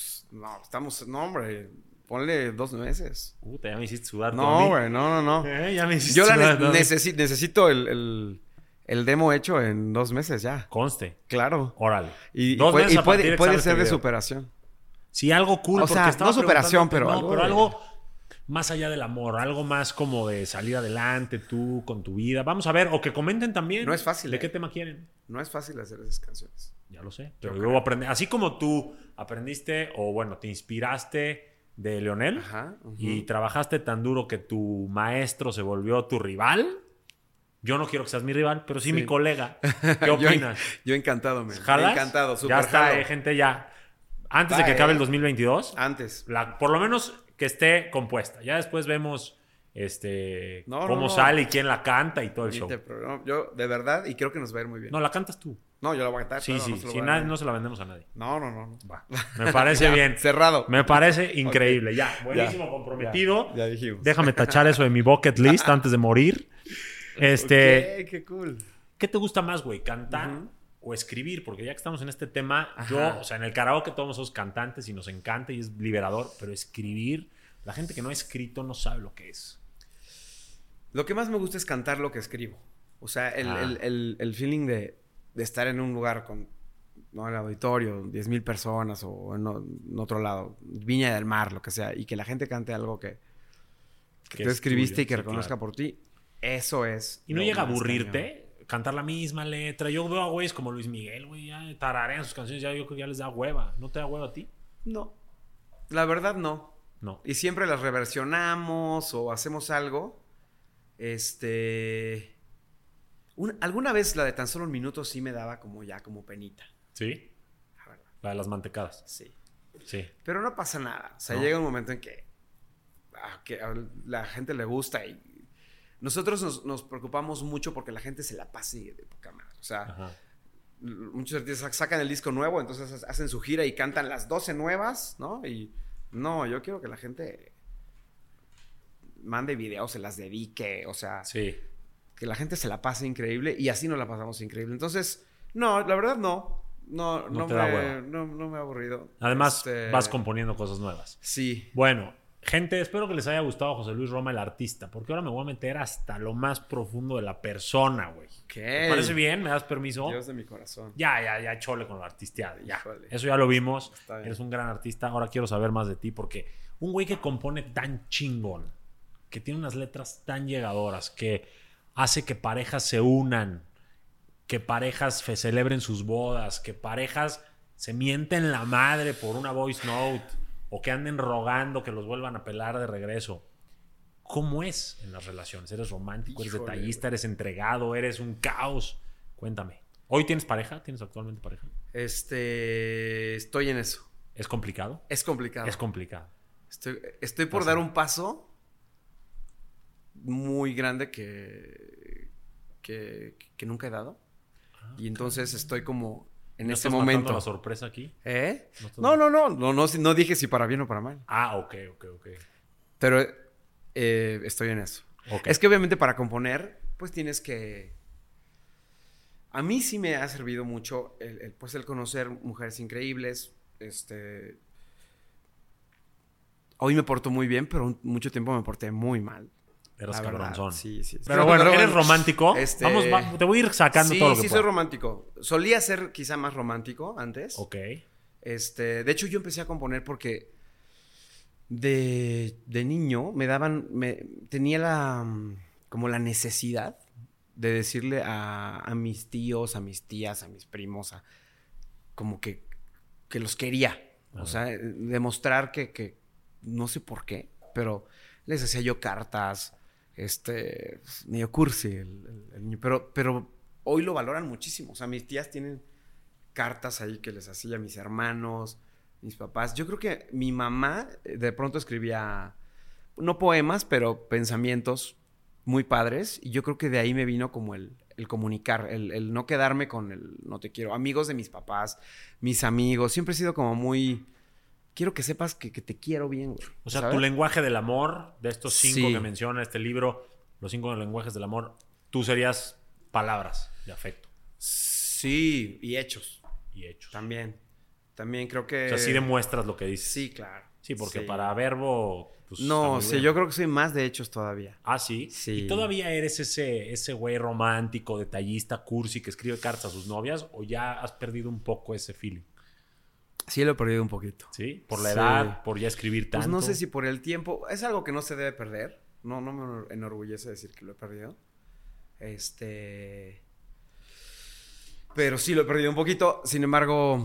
No, estamos... No, hombre. Ponle dos meses. Puta, ya me hiciste sudar. No, Tommy. güey. No, no, no. Eh, ya me hiciste Yo la sudar, ne- Tommy. necesi- necesito el, el, el demo hecho en dos meses ya. Conste. Claro. Órale. Y, y Dos puede, meses y a partir puede, que puede salga ser este de video. superación. Sí, algo cool. O sea, porque estaba no superación, preguntándote- pero no, algo pero de- algo más allá del amor. Algo más como de salir adelante tú con tu vida. Vamos a ver. O que comenten también. No es fácil, ¿De eh. qué tema quieren? No es fácil hacer esas canciones. Ya lo sé. Pero Yo luego creo. aprendí. Así como tú aprendiste, o bueno, te inspiraste de Leonel. Ajá. ujú. Y trabajaste tan duro que tu maestro se volvió tu rival. Yo no quiero que seas mi rival, pero sí, Sí. mi colega. ¿Qué Yo- opinas? Yo, encantado, me. ¿Jalas? Encantado, súper Ya está, jalo. eh, gente, ya. Antes Va, de que acabe eh. el dos mil veintidós, Antes. la- por lo menos que esté compuesta. Ya después vemos este No, no, cómo no. sale y quién la canta y todo el Ni show. te pro- no, yo, de verdad, y creo que nos va a ir muy bien. No, la cantas tú. No, yo la voy a cantar. Sí, claro, sí. no se lo Si voy a nadie, dar. no se la vendemos a nadie. No, no, no. no. Va. Me parece Ya, bien. Cerrado. Me parece increíble. Ya, buenísimo, Ya, comprometido. Ya, ya dijimos. Déjame tachar eso de mi bucket list antes de morir. Este, Ok, qué cool. ¿qué te gusta más, güey? ¿Cantar Ujú. o escribir? Porque ya que estamos en este tema, Ajá. yo, o sea, en el karaoke todos somos cantantes y nos encanta y es liberador, pero escribir, la gente que no ha escrito no sabe lo que es. Lo que más me gusta es cantar lo que escribo. O sea, el, Ah. el, el, el feeling de, de estar en un lugar con, ¿no? El auditorio, diez mil personas o en, o- en otro lado, Viña del Mar, lo que sea, y que la gente cante algo que, que Que tú es escribiste tuyo, y que sí, reconozca claro. por ti. Eso es. ¿Y no lo llega a más aburrirte? Cantar la misma letra. Yo veo a güeyes como Luis Miguel, güey, ya tararean sus canciones, ya yo creo que ya les da hueva. ¿No te da hueva a ti? cañón. No. La verdad, no. No. Y siempre las reversionamos o hacemos algo. Este. un- alguna vez la de tan solo un minuto sí me daba como ya, como penita. ¿Sí? La verdad. La de las mantecadas. Sí. Sí. Pero no pasa nada. O sea, No. llega un momento en que, ah, que a la gente le gusta y nosotros nos, nos preocupamos mucho porque la gente se la pase de poca madre. O sea, Ajá. l- muchos artistas sacan el disco nuevo, entonces hacen su gira y cantan las doce nuevas, ¿no? Y no, yo quiero que la gente mande videos, se las dedique, o sea, Sí. que la gente se la pase increíble y así nos la pasamos increíble. Entonces, no, la verdad no. No, No no, te da me, hueva. no, no me ha aburrido. Además, Este, vas componiendo cosas nuevas. Sí. Bueno, gente, espero que les haya gustado José Luis Roma, el artista, porque ahora me voy a meter hasta lo más profundo de la persona, güey. ¿Qué? ¿Te parece bien? ¿Me das permiso? Dios de mi corazón. Ya, ya, ya, chole con la artisteada, ya. Híjole. Eso ya lo vimos. Está bien. Eres un gran artista. Ahora quiero saber más de ti, porque un güey que compone tan chingón, que tiene unas letras tan llegadoras, que hace que parejas se unan, que parejas fe- celebren sus bodas, que parejas se mienten la madre por una voice note o que anden rogando que los vuelvan a pelar de regreso. ¿Cómo es en las relaciones? ¿Eres romántico? ¿Eres Híjole, detallista? güey. ¿Eres entregado? ¿Eres un caos? Cuéntame. ¿Hoy tienes pareja? ¿Tienes actualmente pareja? Este, estoy en eso. ¿Es complicado? Es complicado. Es complicado. Estoy, estoy por Pasa. dar un paso muy grande que, que, que nunca he dado. Y entonces estoy como en ¿No ese estás matando momento. la sorpresa aquí? ¿Eh? No estás- No, no, no, no, no, no dije si para bien o para mal. Ah, ok, ok, ok. Pero eh, estoy en eso. Ok. Es que obviamente para componer, pues tienes que... A mí sí me ha servido mucho el, el, pues el conocer mujeres increíbles. Este... Hoy me porto muy bien, pero un- mucho tiempo me porté muy mal. Eras La verdad, cabronzón. sí, sí. Pero bueno, Pero ¿eres romántico? este- Vamos, va- te voy a ir sacando sí, todo lo que sí pueda. soy romántico. Solía ser quizá más romántico antes. Ok. Este, de hecho, yo empecé a componer porque de, de niño me daban, me, tenía la, mm, como la necesidad de decirle a, a mis tíos, a mis tías, a mis primos, a, como que, que los quería. Ajá. O sea, eh, demostrar que, que, no sé por qué, pero les hacía yo cartas, este, medio cursi el, el- el niño, pero, pero hoy lo valoran muchísimo. O sea, mis tías tienen cartas ahí que les hacía a mis hermanos, mis papás. Yo creo que mi mamá eh, de pronto escribía, no poemas, pero pensamientos muy padres. Y yo creo que de ahí me vino como el, el comunicar, el, el no quedarme con el no te quiero. Amigos de mis papás, mis amigos. Siempre he sido como muy... Quiero que sepas que, que te quiero bien, güey. O sea, ¿sabes? tu lenguaje del amor, de estos cinco Sí. que menciona este libro, los cinco lenguajes del amor, tú serías palabras de afecto Sí, y hechos y hechos. también. También creo que... O sea, sí demuestras lo que dices. Sí, claro. Sí, porque Sí. para verbo... pues, está No, muy sí, bien. yo creo que soy más de hechos todavía. Ah, ¿sí? Sí. ¿Y todavía eres ese, ese güey romántico, detallista, cursi, que escribe cartas a sus novias? ¿O ya has perdido un poco ese feeling? Sí, lo he perdido un poquito. ¿Sí? ¿Por la Sí. edad? ¿Por ya escribir tanto? Pues no sé si por el tiempo. Es algo que no se debe perder. No, no me enorgullece decir que lo he perdido. Este. Pero sí lo he perdido un poquito. Sin embargo.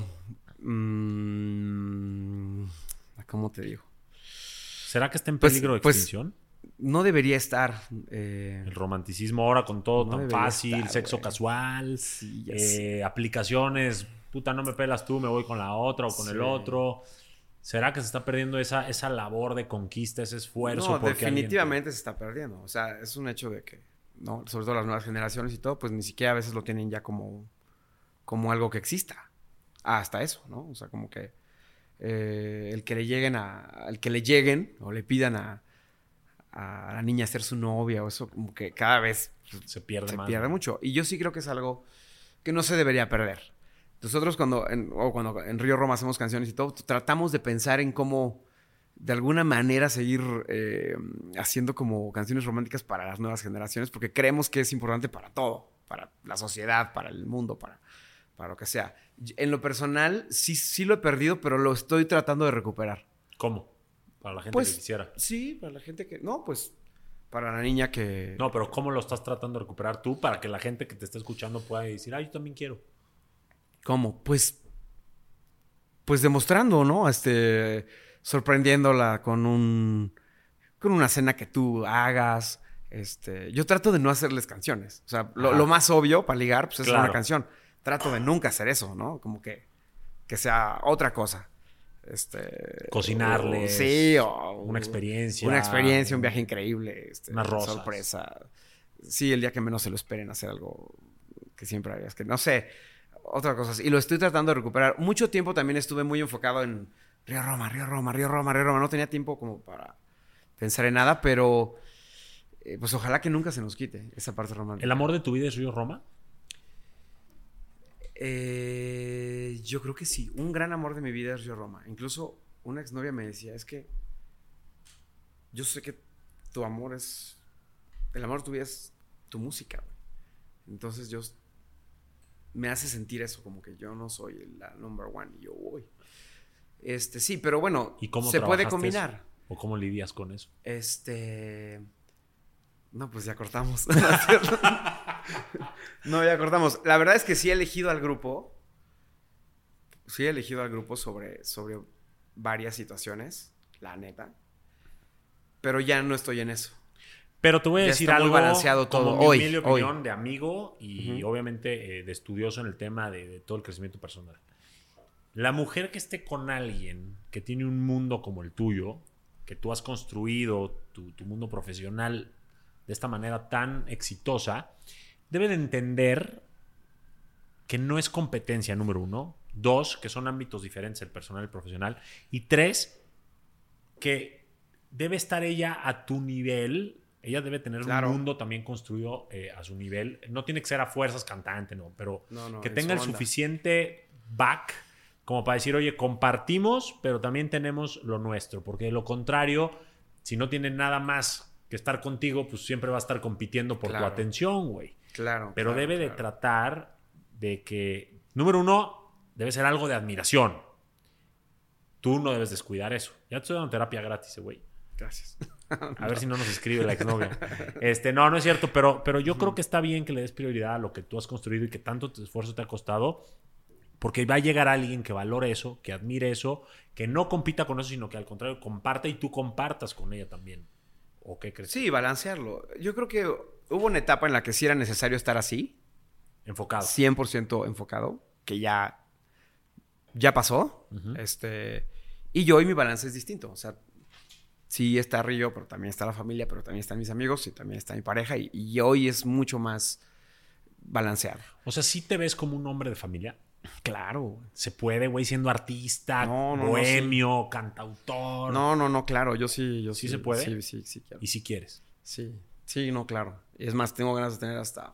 Mmm, ¿cómo te digo? ¿Será que está en Pues- peligro de pues- extinción? No debería estar. eh, El romanticismo ahora con todo No tan debería fácil, estar, sexo güey. casual, Sí, ya eh, sé. aplicaciones, puta, no me pelas tú, me voy con la otra o con Sí. el otro. ¿Será que se está perdiendo esa, esa labor de conquista, ese esfuerzo? No, porque alguien te- definitivamente se está perdiendo. O sea, es un hecho de que, ¿no? Sobre todo las nuevas generaciones y todo, pues ni siquiera a veces lo tienen ya como, como algo que exista. Ah, hasta eso, ¿no? O sea, como que eh, el que le lleguen a, al que le lleguen o le pidan a, a la niña ser su novia o eso, como que cada vez se pierde se más. pierde ¿no? mucho. Y yo sí creo que es algo que no se debería perder. Nosotros cuando en, o cuando en Río Roma hacemos canciones y todo, tratamos de pensar en cómo de alguna manera seguir eh, haciendo como canciones románticas para las nuevas generaciones, porque creemos que es importante para todo, para la sociedad, para el mundo, para, para lo que sea. En lo personal, sí, sí lo he perdido, pero lo estoy tratando de recuperar. ¿Cómo? Para la gente Pues que quisiera. sí, para la gente que... No, pues para la niña que... No, pero ¿cómo lo estás tratando de recuperar tú para que la gente que te está escuchando pueda decir, ah, yo también quiero? ¿Cómo? Pues... Pues demostrando, ¿no? Este... Sorprendiéndola con un... Con una cena que tú hagas. Este... Yo trato de no hacerles canciones. O sea, lo, Ajá. lo más obvio para ligar, pues es Claro. una canción. Trato de nunca hacer eso, ¿no? Como que... Que sea otra cosa. Este... Cocinarles. o- sí, o... Una experiencia. Una experiencia, un viaje increíble. Este, Unas rosas. sorpresa. Sí, el día que menos se lo esperen hacer algo que siempre hagas. Que no sé, otra cosa. Y lo estoy tratando de recuperar. Mucho tiempo también estuve muy enfocado en Río Roma, Río Roma, Río Roma, Río Roma. No tenía tiempo como para pensar en nada, pero eh, pues ojalá que nunca se nos quite esa parte romántica. ¿El amor de tu vida es Río Roma? Eh, yo creo que sí. Un gran amor de mi vida es Río Roma. Incluso una exnovia me decía, es que yo sé que tu amor es... El amor de tu vida es tu música, güey. Entonces yo... Me hace sentir eso, como que yo no soy la number one y yo voy. Este, sí, pero bueno, ¿Y cómo se puede trabajaste combinar. eso? ¿O cómo lidias con eso? Este... No, pues ya cortamos. ¿No es cierto? No, ya cortamos. La verdad es que sí he elegido al grupo. Sí he elegido al grupo sobre, sobre varias situaciones, la neta. Pero ya no estoy en eso. Pero te voy a Ya decir está muy algo balanceado todo. como mi Hoy, humilde hoy. opinión de amigo y Ujú. obviamente eh, de estudioso en el tema de, de todo el crecimiento personal. La mujer que esté con alguien que tiene un mundo como el tuyo, que tú has construido tu, tu mundo profesional de esta manera tan exitosa, debe de entender que no es competencia, número uno. Dos, que son ámbitos diferentes, el personal y el profesional. Y tres, que debe estar ella a tu nivel. Ella debe tener Claro. un mundo también construido eh, a su nivel. No tiene que ser a fuerzas cantante, no, pero No, no, que en tenga su el onda. suficiente back como para decir, oye, compartimos, pero también tenemos lo nuestro. Porque de lo contrario, si no tiene nada más que estar contigo, pues siempre va a estar compitiendo por Claro. tu atención, güey. Claro. Pero claro, debe de claro. tratar de que, número uno, debe ser algo de admiración. Tú no debes descuidar eso. Ya te estoy dando terapia gratis, eh, güey. Gracias. A ver si no nos escribe la exnovia. Este, no, no es cierto, pero, pero yo creo que está bien que le des prioridad a lo que tú has construido y que tanto esfuerzo te ha costado, porque va a llegar alguien que valore eso, que admire eso, que no compita con eso, sino que al contrario comparte y tú compartas con ella también. ¿O qué crees? Sí, balancearlo. Yo creo que hubo una etapa en la que sí era necesario estar así, Enfocado. cien por ciento enfocado, que ya, ya pasó. Ujú. Este, y yo y mi balance es distinto. O sea, sí está Río, pero también está la familia, pero también están mis amigos y también está mi pareja. Y, y hoy es mucho más balanceado. O sea, ¿sí te ves como un hombre de familia? Claro. Se puede, güey, siendo artista, No, no, no, bohemio, cantautor. No, no, no, claro. Yo sí, yo ¿Sí sí. se puede? Sí, sí, sí, claro. Y si quieres. Sí, sí, no, claro. Es más, tengo ganas de tener hasta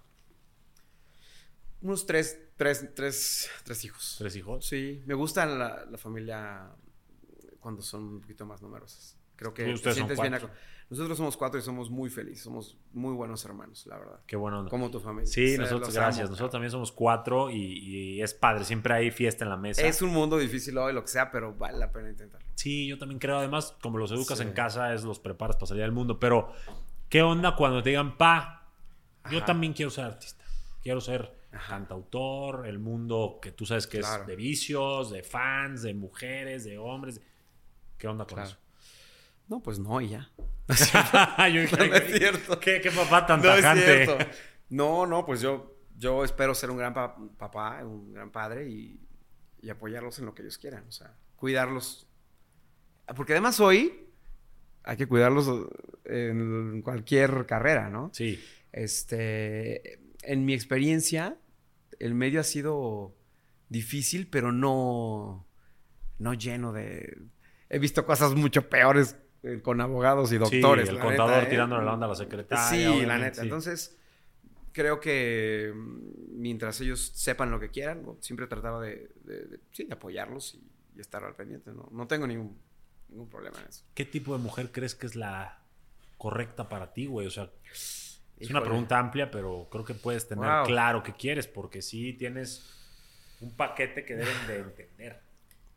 unos tres, tres, tres, tres hijos. ¿Tres hijos? Sí, me gusta la, la familia cuando son un poquito más numerosas. Creo que Sí, te ustedes son sientes bien. cuatro. aco- Nosotros somos cuatro y somos muy felices. Somos muy buenos hermanos, la verdad. Qué bueno. Como tu familia. Sí, O sea, nosotros, los gracias. amo, Nosotros cabrón. también somos cuatro y, y es padre. Siempre hay fiesta en la mesa. Es un mundo difícil hoy, lo que sea, pero vale la pena intentarlo. Sí, yo también creo. Además, como los educas Sí. en casa, es los preparas para salir al mundo. Pero, ¿qué onda cuando te digan, pa, yo Ajá. también quiero ser artista? Quiero ser Ajá. cantautor, el mundo que tú sabes que Claro. es de vicios, de fans, de mujeres, de hombres. ¿Qué onda con Claro. eso? No, pues no, y ya. Yo dije, No es cierto. ¿Qué, qué papá tan No es tajante. cierto. No, no, pues yo, yo espero ser un gran pa- papá, un gran padre y, y apoyarlos en lo que ellos quieran. O sea, cuidarlos. Porque además hoy hay que cuidarlos en cualquier carrera, ¿no? Sí. Este, en mi experiencia, el medio ha sido difícil, pero no, no lleno de... He visto cosas mucho peores eh, con abogados y doctores. Sí, el la contador neta, ¿eh? tirándole la onda a la secretaria. Sí, la obviamente, neta. sí. Entonces, creo que mm, mientras ellos sepan lo que quieran, siempre trataba de, de- de- sí, de apoyarlos y, y estar al pendiente. No, no tengo ningún, ningún problema en eso. ¿Qué tipo de mujer crees que es la correcta para ti, güey? O sea, es Híjole. una pregunta amplia, pero creo que puedes tener Wow. claro qué quieres, porque sí tienes un paquete que deben de entender.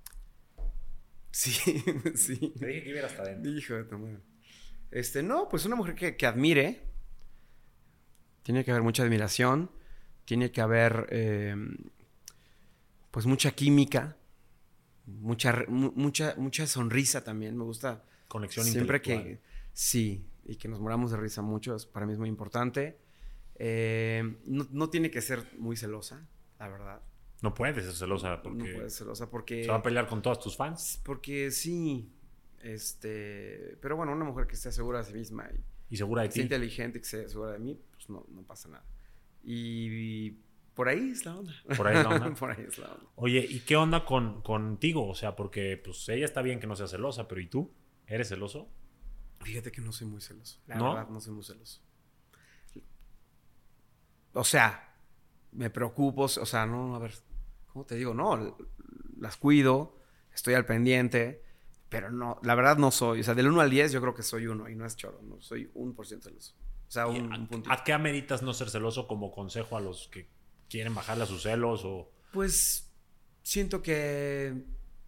Sí, sí. Te dije que iba a ir hasta adentro. Hijo de tu madre. Este, no, pues una mujer que, que admire. Tiene que haber mucha admiración. Tiene que haber, eh, pues, mucha química. Mucha, re- mu- mucha, mucha sonrisa también. Me gusta. Conexión Siempre intelectual. que... Sí, y que nos moramos de risa mucho. Es, para mí es muy importante. Eh, no, no tiene que ser muy celosa, la verdad. No puedes ser celosa porque No puede ser celosa porque... se va a pelear con todos tus fans. Porque sí, este... Pero bueno, una mujer que esté segura de sí misma y Y segura de que sea ti. inteligente y que sea segura de mí, pues no, no pasa nada. Y, por ahí es la onda. Por ahí es la onda. Por ahí es la onda. Oye, ¿y qué onda con, contigo? O sea, porque pues ella está bien que no sea celosa, pero ¿y tú? ¿Eres celoso? Fíjate que no soy muy celoso. La ¿No? verdad, no soy muy celoso. O sea, me preocupo, o sea, no, a ver, ¿cómo te digo? No, las cuido, estoy al pendiente, pero no, la verdad no soy. O sea, del uno al diez yo creo que soy uno y no es choro, no soy un por ciento celoso. O sea, un, a, un puntito. ¿A qué ameritas no ser celoso como consejo a los que quieren bajarle a sus celos o...? Pues siento que...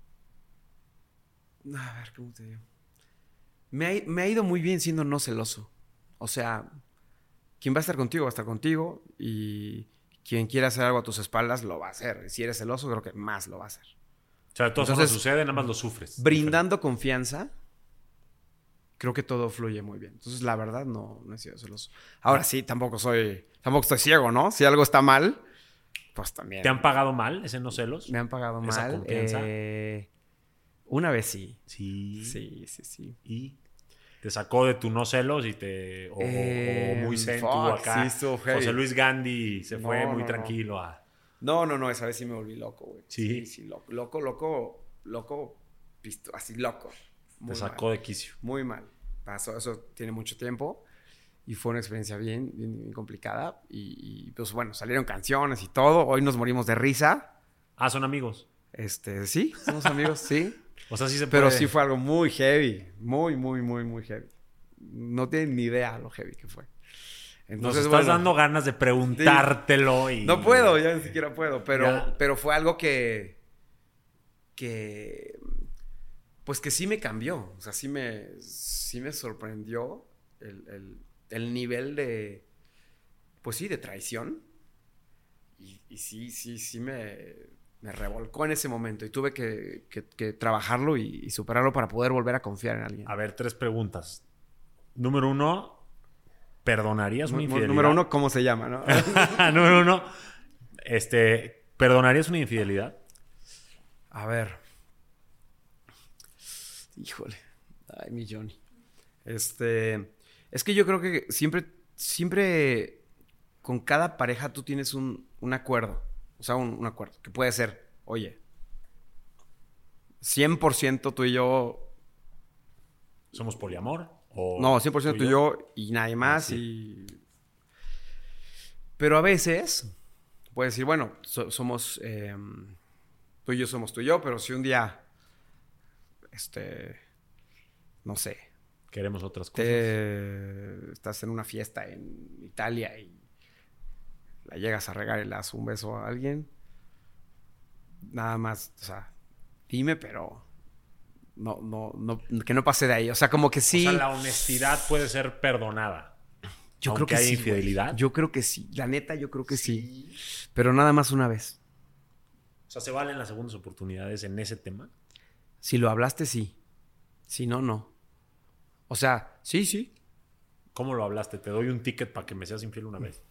A ver, ¿cómo te digo? Me ha, me ha ido muy bien siendo no celoso. O sea, quien va a estar contigo va a estar contigo y quien quiera hacer algo a tus espaldas lo va a hacer. Si eres celoso, creo que más lo va a hacer. O sea, de todas Entonces, formas sucede, nada más lo sufres. Brindando confianza, creo que todo fluye muy bien. Entonces, la verdad, no, no he sido celoso. Ahora sí, tampoco soy... Tampoco estoy ciego, ¿no? Si algo está mal, pues también. ¿Te han pagado mal ese no celos? Me han pagado ¿Esa mal. confianza? Eh, una vez sí. Sí. Sí, sí, sí. ¿Y te sacó de tu no celos y te... O, Eh, o muy zen tú fuck, acá. sí, estuvo heavy. José Luis Gandhi se No, fue muy no, tranquilo a... No, no, no. Esa vez sí me volví loco, güey. Sí. Sí, sí, loco. Loco, loco, loco. Pisto, así loco. Muy Te sacó mal. de quicio. Muy mal. Pasó, eso tiene mucho tiempo. Y fue una experiencia bien, bien, bien complicada. Y, y, pues bueno, salieron canciones y todo. Hoy nos morimos de risa. Ah, ¿son amigos? Este, sí, somos amigos, sí. O sea, sí se puede... Pero sí fue algo muy heavy. Muy, muy, muy, muy heavy. No tienen ni idea lo heavy que fue. Entonces, Nos estás bueno, dando ganas de preguntártelo sí. y... No puedo, ya ni siquiera puedo. Pero, ya. pero fue algo que... Que... Pues que sí me cambió. O sea, sí me... Sí me sorprendió el... el el nivel de, pues sí, de traición. Y, y sí, sí, sí me, me revolcó en ese momento. Y tuve que, que, que trabajarlo y, y superarlo para poder volver a confiar en alguien. A ver, tres preguntas. Número uno, ¿perdonarías una infidelidad? Número uno, ¿cómo se llama, no? Número uno, este, ¿perdonarías una infidelidad? A ver. Híjole. Ay, mi Johnny. Este... Es que yo creo que siempre, siempre con cada pareja tú tienes un, un acuerdo. O sea, un, un acuerdo. Que puede ser, oye, cien por ciento tú y yo... ¿Somos poliamor? O no, cien por ciento tú y yo, yo y nadie más. Ah, sí. y... Pero a veces puedes decir, bueno, so, somos... Eh, tú y yo somos tú y yo, pero si un día... Este... No sé... Queremos otras cosas. Te... Estás en una fiesta en Italia y la llegas a regar y le das un beso a alguien. Nada más, o sea, dime, pero no, no, no, que no pase de ahí. O sea, como que sí. O sea, la honestidad puede ser perdonada. Yo creo que hay sí. Infidelidad. Güey. Yo creo que sí. La neta, yo creo que sí. sí. Pero nada más una vez. O sea, ¿se valen las segundas oportunidades en ese tema? Si lo hablaste, sí. Si no, no. O sea, sí, sí. ¿Cómo lo hablaste? Te doy un ticket para que me seas infiel una vez.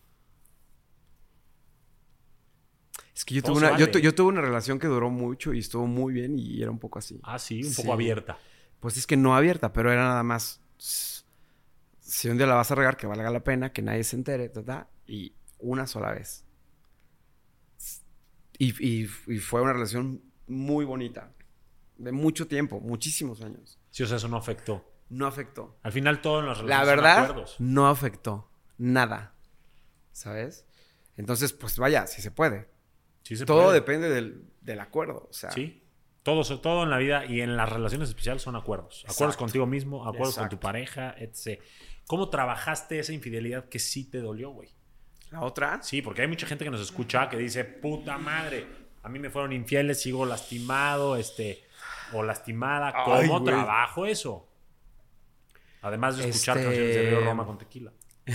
Es que yo tuve, una, vale. yo, tu, yo tuve una relación que duró mucho y estuvo muy bien y era un poco así. Ah, sí, un poco sí. abierta. Pues es que no abierta, pero era nada más... Si un día la vas a regar, que valga la pena, que nadie se entere, ¿verdad? Y una sola vez. Y, y, y fue una relación muy bonita. De mucho tiempo, muchísimos años. Sí, o sea, eso no afectó. No afectó. Al final todo en las relaciones La verdad, son acuerdos. No afectó. Nada. ¿Sabes? Entonces, pues vaya, sí se puede. Sí se todo puede. depende del, del acuerdo. O sea, sí. Todo, todo en la vida y en las relaciones especiales son acuerdos. Exacto. Acuerdos contigo mismo, acuerdos Exacto. con tu pareja, etcétera. ¿Cómo trabajaste esa infidelidad que sí te dolió, güey? ¿La otra? Sí, porque hay mucha gente que nos escucha que dice, puta madre, a mí me fueron infieles, sigo lastimado, este, o lastimada. Ay, ¿Cómo güey. trabajo eso? Además de escuchar este... canciones de Río Roma con tequila.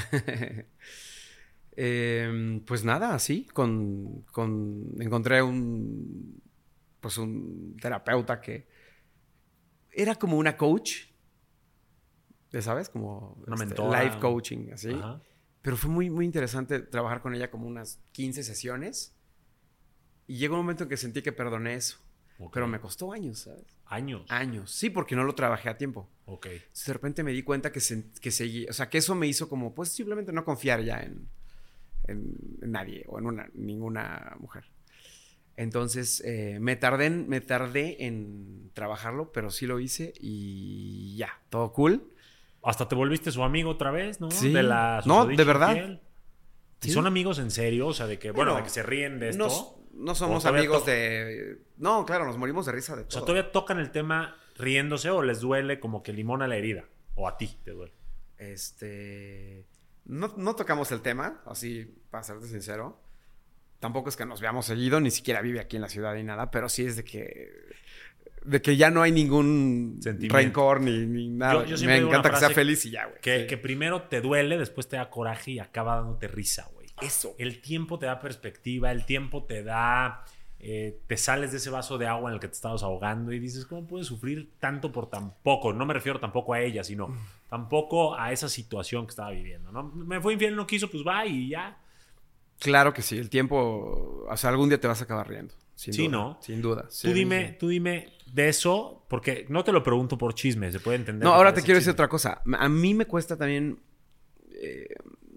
eh, pues nada, sí. Con, con, encontré un, pues un terapeuta que era como una coach. ¿Sabes? Como una este, mentora. Life coaching, así. Ajá. Pero fue muy, muy interesante trabajar con ella como unas quince sesiones. Y llegó un momento en que sentí que perdoné eso. Okay. Pero me costó años, ¿sabes? ¿Años? Años. Sí, porque no lo trabajé a tiempo. Ok. Entonces, de repente me di cuenta que, se, que seguí... O sea, que eso me hizo como, pues, simplemente no confiar ya en, en, en nadie o en una, ninguna mujer. Entonces, eh, me, tardé en, me tardé en trabajarlo, pero sí lo hice y ya, todo cool. Hasta te volviste su amigo otra vez, ¿no? Sí. De la no, de verdad. ¿Y sí? son amigos en serio? O sea, de que, bueno, bueno de que se ríen de esto. Nos, no somos todavía amigos to- de... No, claro, nos morimos de risa de O todo. sea, ¿todavía tocan el tema riéndose o les duele como que limón a la herida? ¿O a ti te duele? Este... No, no tocamos el tema, así, para serte sincero. Tampoco es que nos veamos seguido, ni siquiera vive aquí en la ciudad ni nada, pero sí es de que... De que ya no hay ningún Sentimiento. rencor ni, ni nada. Yo- yo siempre Me digo una encanta que sea frase feliz y ya, güey. Que, Sí. que primero te duele, después te da coraje y acaba dándote risa, güey. Eso. El tiempo te da perspectiva, el tiempo te da... eh, te sales de ese vaso de agua en el que te estabas ahogando y dices, ¿cómo puedes sufrir tanto por tan poco? No me refiero tampoco a ella, sino tampoco a esa situación que estaba viviendo, ¿no? Me fue infiel, no quiso, pues va y ya. Claro que sí, el tiempo... O sea, algún día te vas a acabar riendo. Sin Sí, duda, ¿no? Sin duda. Tú Sí, dime, sí. tú dime de eso, porque no te lo pregunto por chisme, se puede entender. No, que ahora te parece quiero decir chisme. otra cosa. A mí me cuesta también eh,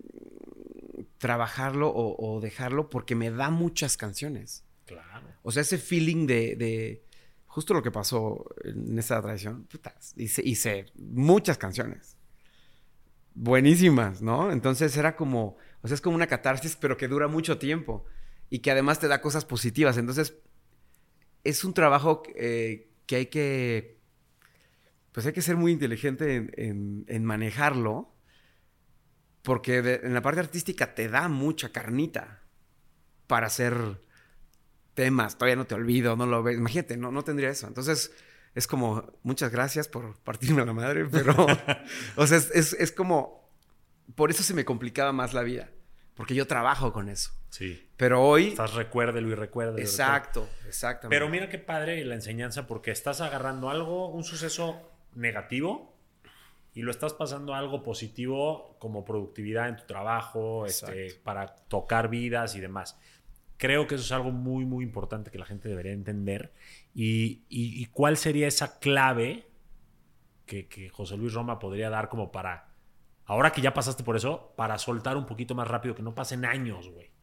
trabajarlo o, o dejarlo porque me da muchas canciones. Claro. O sea, ese feeling de, de justo lo que pasó en esta tradición. Putas, hice, hice muchas canciones. Buenísimas, ¿no? Entonces era como, o sea, es como una catarsis, pero que dura mucho tiempo y que además te da cosas positivas. Entonces, es un trabajo eh, que hay que, pues hay que ser muy inteligente en, en, en manejarlo, porque de, en la parte artística te da mucha carnita para hacer temas. Todavía no te olvido, no lo ves. Imagínate, no, no tendría eso. Entonces, es como, muchas gracias por partirme la madre, pero, o sea, es, es, es como, por eso se me complicaba más la vida, porque yo trabajo con eso. Sí. Pero hoy... Estás recuérdelo y recuérdelo. y Exacto, exactamente. Pero mira qué padre la enseñanza, porque estás agarrando algo, un suceso negativo, y lo estás pasando a algo positivo como productividad en tu trabajo, este, para tocar vidas y demás. Creo que eso es algo muy, muy importante que la gente debería entender. ¿Y, y, y cuál sería esa clave que, que José Luis Roma podría dar como para, ahora que ya pasaste por eso, para soltar un poquito más rápido, que no pasen años, güey?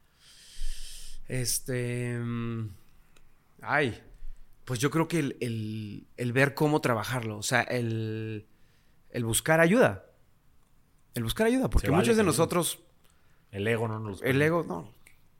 Este... Ay, pues yo creo que el, el, el ver cómo trabajarlo, o sea, el, el buscar ayuda. El buscar ayuda, porque Se vale muchos de también. nosotros, El ego no nos... el ego, no.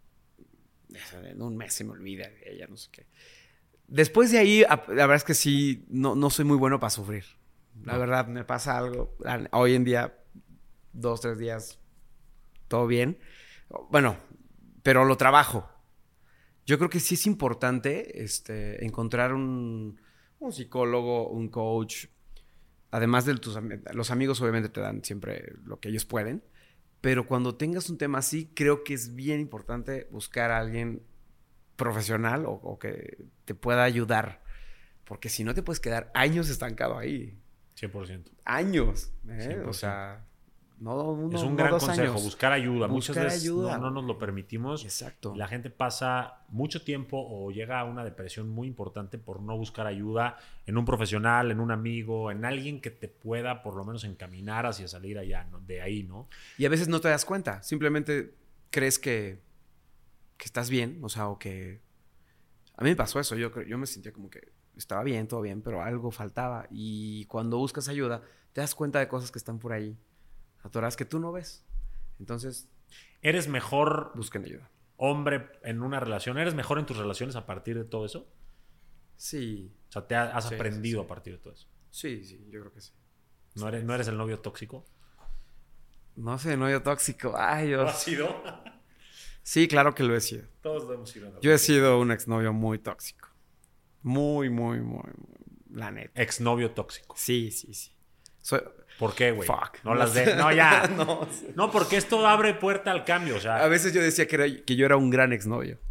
En un mes se me olvida de ella, no sé qué. Después de ahí, la verdad es que sí, no, no soy muy bueno para sufrir. La No. verdad, me pasa algo. Hoy en día, dos, tres días, todo bien. Bueno, pero lo trabajo. Yo creo que sí es importante este, encontrar un, un psicólogo, un coach. Además de tus amigos, los amigos obviamente te dan siempre lo que ellos pueden. Pero cuando tengas un tema así, creo que es bien importante buscar a alguien profesional o, o que te pueda ayudar. Porque si no te puedes quedar años estancado ahí. cien por ciento. Años. ¿eh? cien por ciento. O sea, no uno, Es un no gran dos consejo, años. buscar ayuda. Buscar Muchas veces ayuda. no, no nos lo permitimos. Exacto. La gente pasa mucho tiempo o llega a una depresión muy importante por no buscar ayuda en un profesional, en un amigo, en alguien que te pueda por lo menos encaminar hacia salir allá, ¿no? De ahí, ¿no? Y a veces no te das cuenta. Simplemente crees que, que estás bien. O sea, o que... A mí me pasó eso. Yo, yo me sentía como que estaba bien, todo bien, pero algo faltaba. Y cuando buscas ayuda, te das cuenta de cosas que están por ahí atoradas que tú no ves. Entonces, ¿Eres mejor busquen ayuda. hombre en una relación? ¿Eres mejor en tus relaciones a partir de todo eso? Sí. O sea, ¿te ha- has Sí, aprendido sí, sí. a partir de todo eso? Sí, sí, yo creo que sí. ¿No eres, ¿no eres el novio tóxico? No sé, novio tóxico. Ay, ¿Lo Dios. has sido? Sí, claro que lo he sido. Todos lo hemos sido. en algún Yo he momento. sido un exnovio muy tóxico. Muy, muy, muy, muy. La neta. Exnovio tóxico. Sí, sí, sí. Soy... ¿Por qué, güey? Fuck. No las de... No, ya. no. No, porque esto abre puerta al cambio, o sea... A veces yo decía que, era, que yo era un gran exnovio.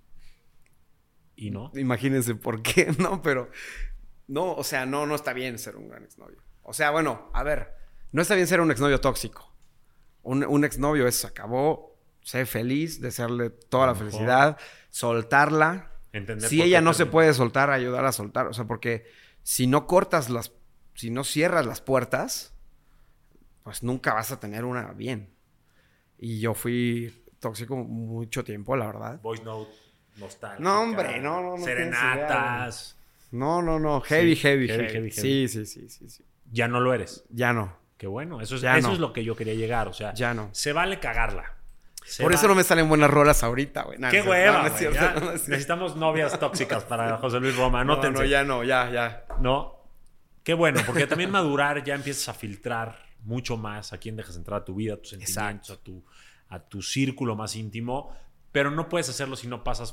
¿Y no? Imagínense por qué, ¿no? Pero... No, o sea, no, no está bien ser un gran exnovio. O sea, bueno, a ver. No está bien ser un exnovio tóxico. Un, un exnovio es, se acabó, sé feliz, desearle toda la Mejor. felicidad, soltarla. Entender Si por ella qué no se terminó. puede soltar, ayudar a soltar. O sea, porque si no cortas las... Si no cierras las puertas, pues nunca vas a tener una bien. Y yo fui tóxico mucho tiempo, la verdad. Voice note, nostálgica. No, hombre, no, no, no Serenatas. No, no, no. Heavy, Sí, heavy, heavy, heavy, heavy, Sí, heavy. sí, sí, sí, sí. Ya no lo eres. Ya no. Qué bueno. Eso es, Ya eso no. es lo que yo quería llegar. O sea, Ya no. se vale cagarla. Se Por va. eso no me salen buenas rolas ahorita, güey. Nah, ¡Qué no es hueva, cierto, no, no es güey! cierto, Ya no, no es cierto. necesitamos novias tóxicas para José Luis Roma. No, Anótense. no, ya no, ya, ya. ¿No? Qué bueno, porque también madurar ya empiezas a filtrar mucho más a quién dejas entrar a tu vida, a tus sentimientos, a tu, a tu círculo más íntimo, pero no puedes hacerlo si no pasas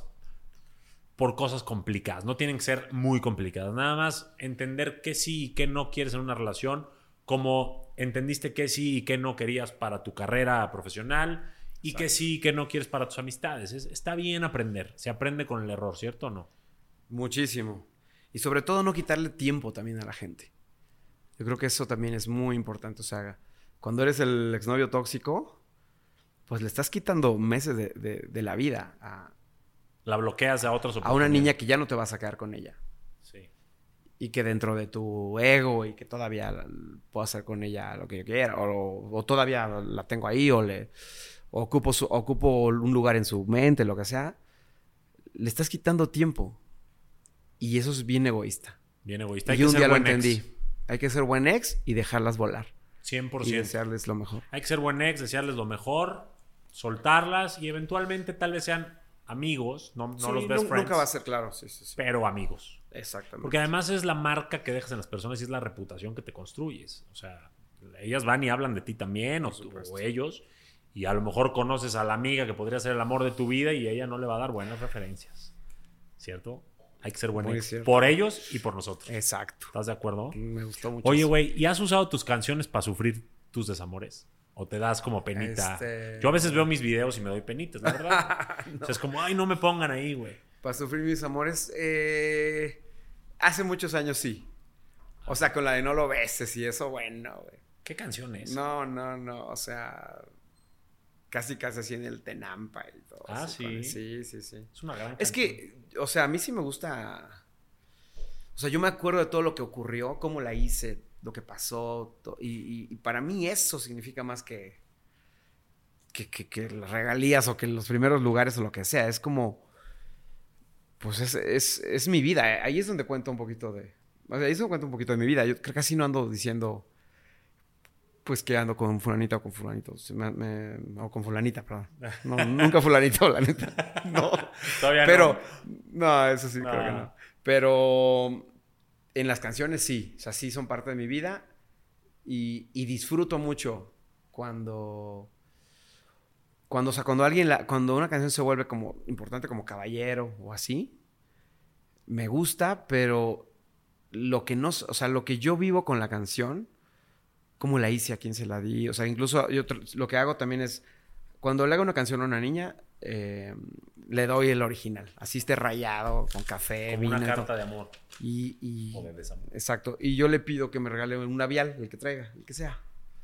por cosas complicadas. No tienen que ser muy complicadas. Nada más entender qué sí y qué no quieres en una relación, como entendiste qué sí y qué no querías para tu carrera profesional y Exacto. qué sí y qué no quieres para tus amistades. Es, está bien aprender. Se aprende con el error, ¿cierto o no? Muchísimo. Y sobre todo no quitarle tiempo también a la gente. Yo creo que eso también es muy importante. O sea, cuando eres el exnovio tóxico, pues le estás quitando meses de, de, de la vida a, La bloqueas a otras a oportunidades. una niña que ya no te vas a quedar con ella. Sí. Y que dentro de tu ego y que todavía la- puedo hacer con ella lo que yo quiera. O, o todavía la tengo ahí o le o ocupo, su, ocupo un lugar en su mente, lo que sea. Le estás quitando tiempo. Y eso es bien egoísta. Bien egoísta. Hay Y que un ser día lo buen entendí. ex. Hay que ser buen ex y dejarlas volar. cien por Y ciento. desearles lo mejor. Hay que ser buen ex, desearles lo mejor, soltarlas y eventualmente tal vez sean amigos, no, no Sí, los best nu- friends, nunca va a ser claro. Sí, sí, sí. pero amigos. Exactamente. Porque además es la marca que dejas en las personas y es la reputación que te construyes. O sea, ellas van y hablan de ti también, o, tú, o ellos, y a lo mejor conoces a la amiga que podría ser el amor de tu vida y ella no le va a dar buenas referencias. ¿Cierto? Hay que ser buen Muy ex. cierto. Por ellos y por nosotros. Exacto. ¿Estás de acuerdo? Me gustó mucho. Oye, eso. güey, ¿y has usado tus canciones para sufrir tus desamores? ¿O te das como penita? Este- Yo a veces veo mis videos y me doy penitas, la verdad. No. O sea, es como, ay, no me pongan ahí, güey. Para sufrir mis amores, eh, hace muchos años sí. O sea, con la de no lo beses y eso, bueno, güey. ¿Qué canción es? No, no, no. O sea, casi, casi así en el Tenampa y todo. Ah, así, ¿sí? con- Sí, sí, sí. Es una gran Es canción. que, o sea, a mí sí me gusta. O sea, yo me acuerdo de todo lo que ocurrió, cómo la hice, lo que pasó. to- y, y- y para mí eso significa más que, que, que, que las regalías o que los primeros lugares o lo que sea. Es como. Pues es, es, es mi vida. Ahí es donde cuento un poquito de. O sea, ahí es donde cuento un poquito de mi vida. Yo creo que casi no ando diciendo. Pues que ando con fulanita o con fulanito. Se me- me- o con fulanita, perdón. No, nunca fulanito, la neta. No. Todavía Pero, no. no, eso sí, creo que Ah. no. Pero en las canciones sí. O sea, sí son parte de mi vida. Y, y disfruto mucho cuando. Cuando, o sea, cuando alguien la, cuando una canción se vuelve como importante como caballero o así. Me gusta, pero lo que no, o sea, lo que yo vivo con la canción, cómo la hice, a quién se la di. O sea, incluso yo tr- lo que hago también es. Cuando le hago una canción a una niña, eh, le doy el original. Así esté rayado, con café, Como vino una y todo. carta de amor. Y, y- O de desamor. Exacto. Y yo le pido que me regale un labial, el que traiga, el que sea.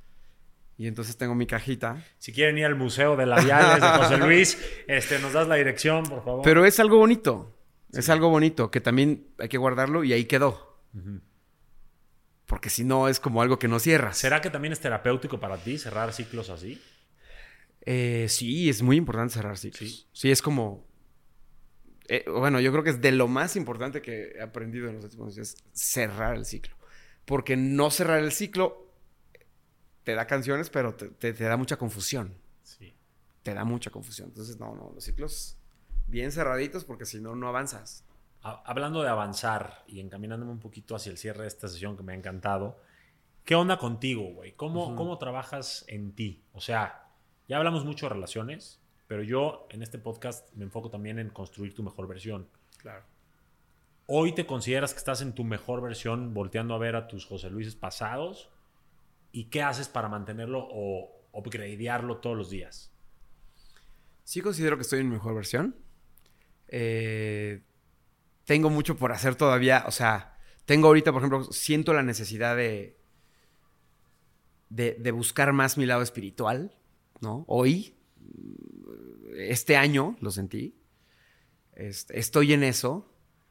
Y entonces tengo mi cajita. Si quieren ir al Museo de Labiales de José Luis, este, nos das la dirección, por favor. Pero es algo bonito. Es algo bonito que también hay que guardarlo y ahí quedó. Ujú. Porque si no es como algo que no cierras. ¿Será que también es terapéutico para ti cerrar ciclos así? Eh, sí, es muy importante cerrar ciclos. Sí. Sí, es como... eh, bueno, yo creo que es de lo más importante que he aprendido en los últimos días, cerrar el ciclo. Porque no cerrar el ciclo te da canciones, pero te, te- te da mucha confusión. Sí. Te da mucha confusión. Entonces, no, no, los ciclos bien cerraditos porque si no, no avanzas. Ha- Hablando de avanzar y encaminándome un poquito hacia el cierre de esta sesión que me ha encantado, ¿qué onda contigo, güey? ¿Cómo, Ujú. ¿Cómo trabajas en ti? O sea, ya hablamos mucho de relaciones, pero yo en este podcast me enfoco también en construir tu mejor versión. Claro. ¿Hoy te consideras que estás en tu mejor versión volteando a ver a tus José Luises pasados? ¿Y qué haces para mantenerlo o upgradearlo todos los días? Sí considero que estoy en mi mejor versión. Eh, tengo mucho por hacer todavía. O sea, tengo ahorita, por ejemplo, siento la necesidad de, de, de buscar más mi lado espiritual, ¿no? Hoy, este año, lo sentí. Este, estoy en eso.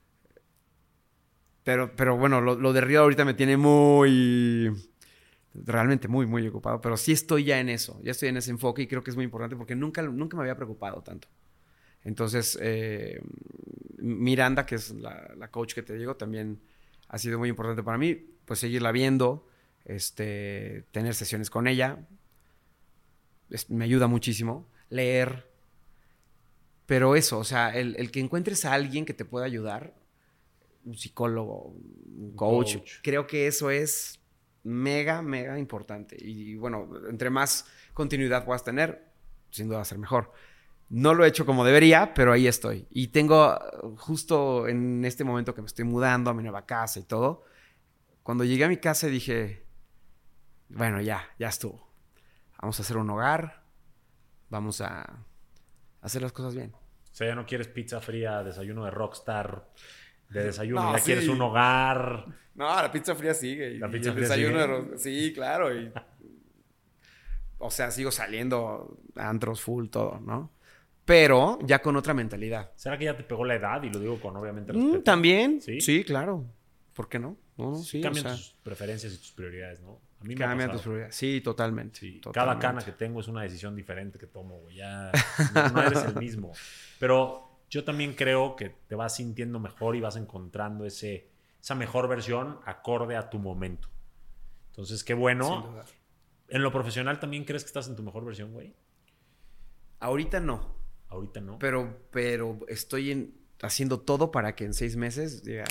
Pero, pero bueno, lo, lo de Río ahorita me tiene muy... Realmente muy, muy ocupado. Pero sí estoy ya en eso. Ya estoy en ese enfoque y creo que es muy importante porque nunca, nunca me había preocupado tanto. Entonces, eh, Miranda, que es la, la coach que te digo, también ha sido muy importante para mí. Pues seguirla viendo, este, tener sesiones con ella. Es- me ayuda muchísimo. leer. Pero eso, o sea, el, el que encuentres a alguien que te pueda ayudar, un psicólogo, un coach, coach, creo que eso es mega, mega importante. Y bueno, entre más continuidad puedas tener, sin duda va a ser mejor. No lo he hecho como debería, pero ahí estoy. Y tengo, justo en este momento que me estoy mudando a mi nueva casa y todo, cuando llegué a mi casa dije, bueno, ya, ya estuvo. Vamos a hacer un hogar, vamos a hacer las cosas bien. O sea, ya no quieres pizza fría, desayuno de Rockstar, de desayuno, no, ya sí. quieres un hogar. No, la pizza fría sigue. Y, la pizza y el fría desayuno sigue. De... Sí, claro. Y... o sea, sigo saliendo a antros full, todo, ¿no? Pero ya con otra mentalidad. ¿Será que ya te pegó la edad? Y lo digo con obviamente respeto. Mm, ¿También? ¿Sí? Sí, claro. ¿Por qué no? No, no, sí, cambian o sea, tus preferencias y tus prioridades, ¿no? A mí me cambian ha tus pasado. prioridades. Sí, totalmente, Sí, totalmente. cada cana que tengo es una decisión diferente que tomo, güey. Ya no, no eres el mismo. Pero yo también creo que te vas sintiendo mejor y vas encontrando ese, esa mejor versión acorde a tu momento. Entonces, qué bueno. Sin duda. ¿En lo profesional también crees que estás en tu mejor versión, güey? Ahorita no. Ahorita no. Pero, pero estoy en, haciendo todo para que en seis meses diga,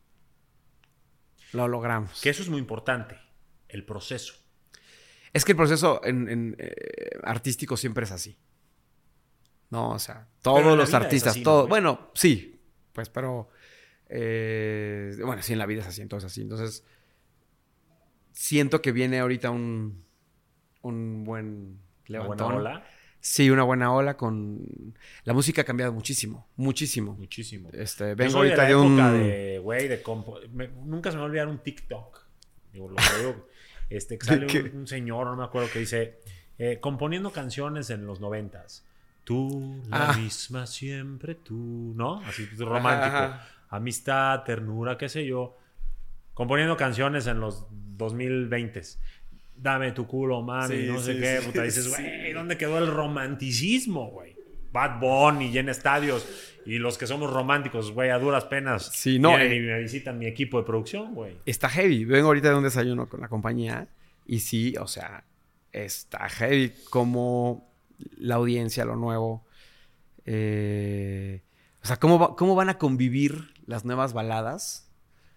lo logramos. Que eso es muy importante, el proceso. Es que el proceso en, en, eh, artístico siempre es así. No, o sea, todos los artistas, así, todo. ¿no, bueno, sí, pues, pero. Eh, bueno, sí, en la vida es así, entonces así. Entonces, siento que viene ahorita un, un buen levantón. Una buena ola. Sí, una buena ola con... La música ha cambiado muchísimo, muchísimo. Muchísimo. Este, vengo Yo soy ahorita de, la de un... época de, güey, de compo... me, nunca se me va a olvidar un TikTok. Digo, lo que digo, este, que sale un, un señor, no me acuerdo, que dice, eh, componiendo canciones en los noventas. Tú, la Ah. misma siempre, tú, ¿no? Así romántico. Ajá. Amistad, ternura, qué sé yo. Componiendo canciones en los dos mil veinte. Dame tu culo, mami, Sí, no sé sí, qué. sí, Puta, dices, sí. güey, ¿dónde quedó el romanticismo, güey? Bad Bunny llena estadios. Y los que somos románticos, güey, a duras penas. Sí, no, vienen eh. y me visitan mi equipo de producción, güey. Está heavy. Vengo ahorita de un desayuno con la compañía y sí, o sea, está heavy como la audiencia, lo nuevo. Eh, o sea, ¿cómo, va, cómo van a convivir las nuevas baladas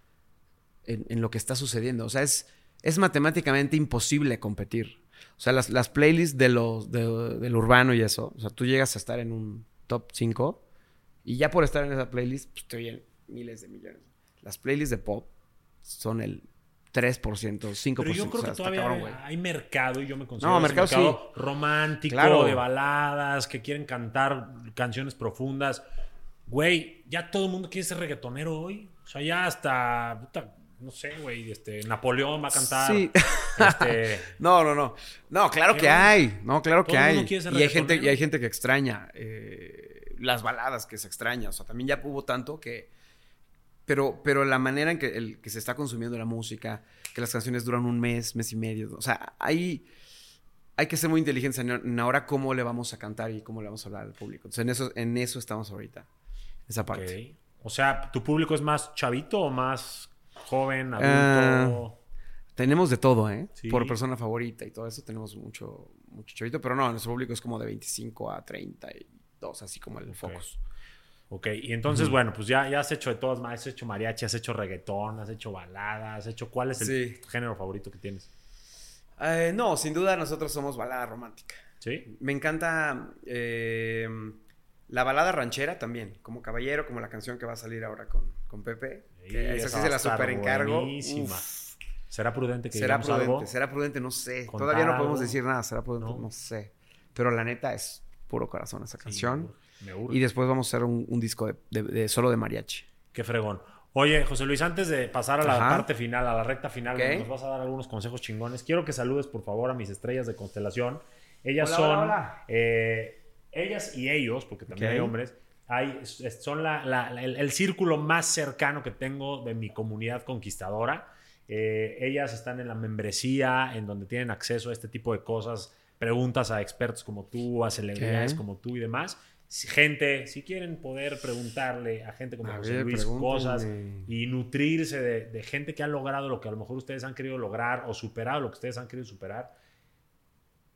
en, en lo que está sucediendo? O sea, es, es matemáticamente imposible competir. O sea, las, las playlists de los, de, del urbano y eso, o sea, tú llegas a estar en un top cinco y ya por estar en esa playlist, pues te oyen miles de millones. Las playlists de pop son el tres por ciento, cinco por ciento. Pero yo creo o sea, que todavía cabrón, hay mercado y yo me considero No, ese mercado mercado romántico, Claro. de baladas, que quieren cantar canciones profundas. Güey, ya todo el mundo quiere ser reggaetonero hoy. O sea, ya hasta, puta, no sé, güey, este, Napoleón va a cantar. Sí. Este, No, no, no. No, claro que Pero hay. No, claro que todo el mundo hay. quiere ser Y hay gente, reggaetonero. y hay gente que extraña eh, las baladas que se extraña. O sea, también ya hubo tanto que. Pero, pero la manera en que, el, que se está consumiendo la música, que las canciones duran un mes, mes y medio. O sea, hay, hay que ser muy inteligentes en, en ahora cómo le vamos a cantar y cómo le vamos a hablar al público. Entonces, en eso, en eso estamos ahorita. Esa parte. ok. O sea, ¿tu público es más chavito o más joven, adulto? Ah, tenemos de todo, ¿eh? Sí. Por persona favorita y todo eso tenemos mucho, mucho chavito. Pero no, nuestro público es como de veinticinco a treinta y dos, así como el Ok. focus. Ok, y entonces, uh-huh. bueno, pues ya, ya has hecho de todas, has hecho mariachi, has hecho reggaetón, has hecho balada, has hecho... ¿Cuál es el Sí. género favorito que tienes? Eh, no, sin duda nosotros somos balada romántica. ¿Sí? Me encanta eh, la balada ranchera también, como Caballero, como la canción que va a salir ahora con, con Pepe. Sí, Que esa esa sí va se a la estar super encargo. buenísima. Uf. ¿Será prudente que Será digamos prudente, algo? será prudente, no sé. ¿Contar Todavía no podemos algo? decir nada, será prudente, No. no, sé. Pero la neta es puro corazón esa canción. Sí, me urge. Y después vamos a hacer un, un disco de, de, de solo de mariachi. Qué fregón. Oye, José Luis, antes de pasar a la Ajá. parte final, a la recta final, Ok. donde nos vas a dar algunos consejos chingones, quiero que saludes, por favor, a mis estrellas de constelación. Ellas Hola, son... hola, hola. eh, ellas y ellos, porque también Ok. hay hombres, hay, es- son la- la- la- el, el círculo más cercano que tengo de mi comunidad conquistadora. Eh, ellas están en la membresía, en donde tienen acceso a este tipo de cosas, preguntas a expertos como tú, a celebridades Ok. como tú y demás. Si- Gente, si quieren poder preguntarle a gente como A José ver, Luis cosas pregúntenme. y nutrirse de, de gente que ha logrado lo que a lo mejor ustedes han querido lograr o superado lo que ustedes han querido superar,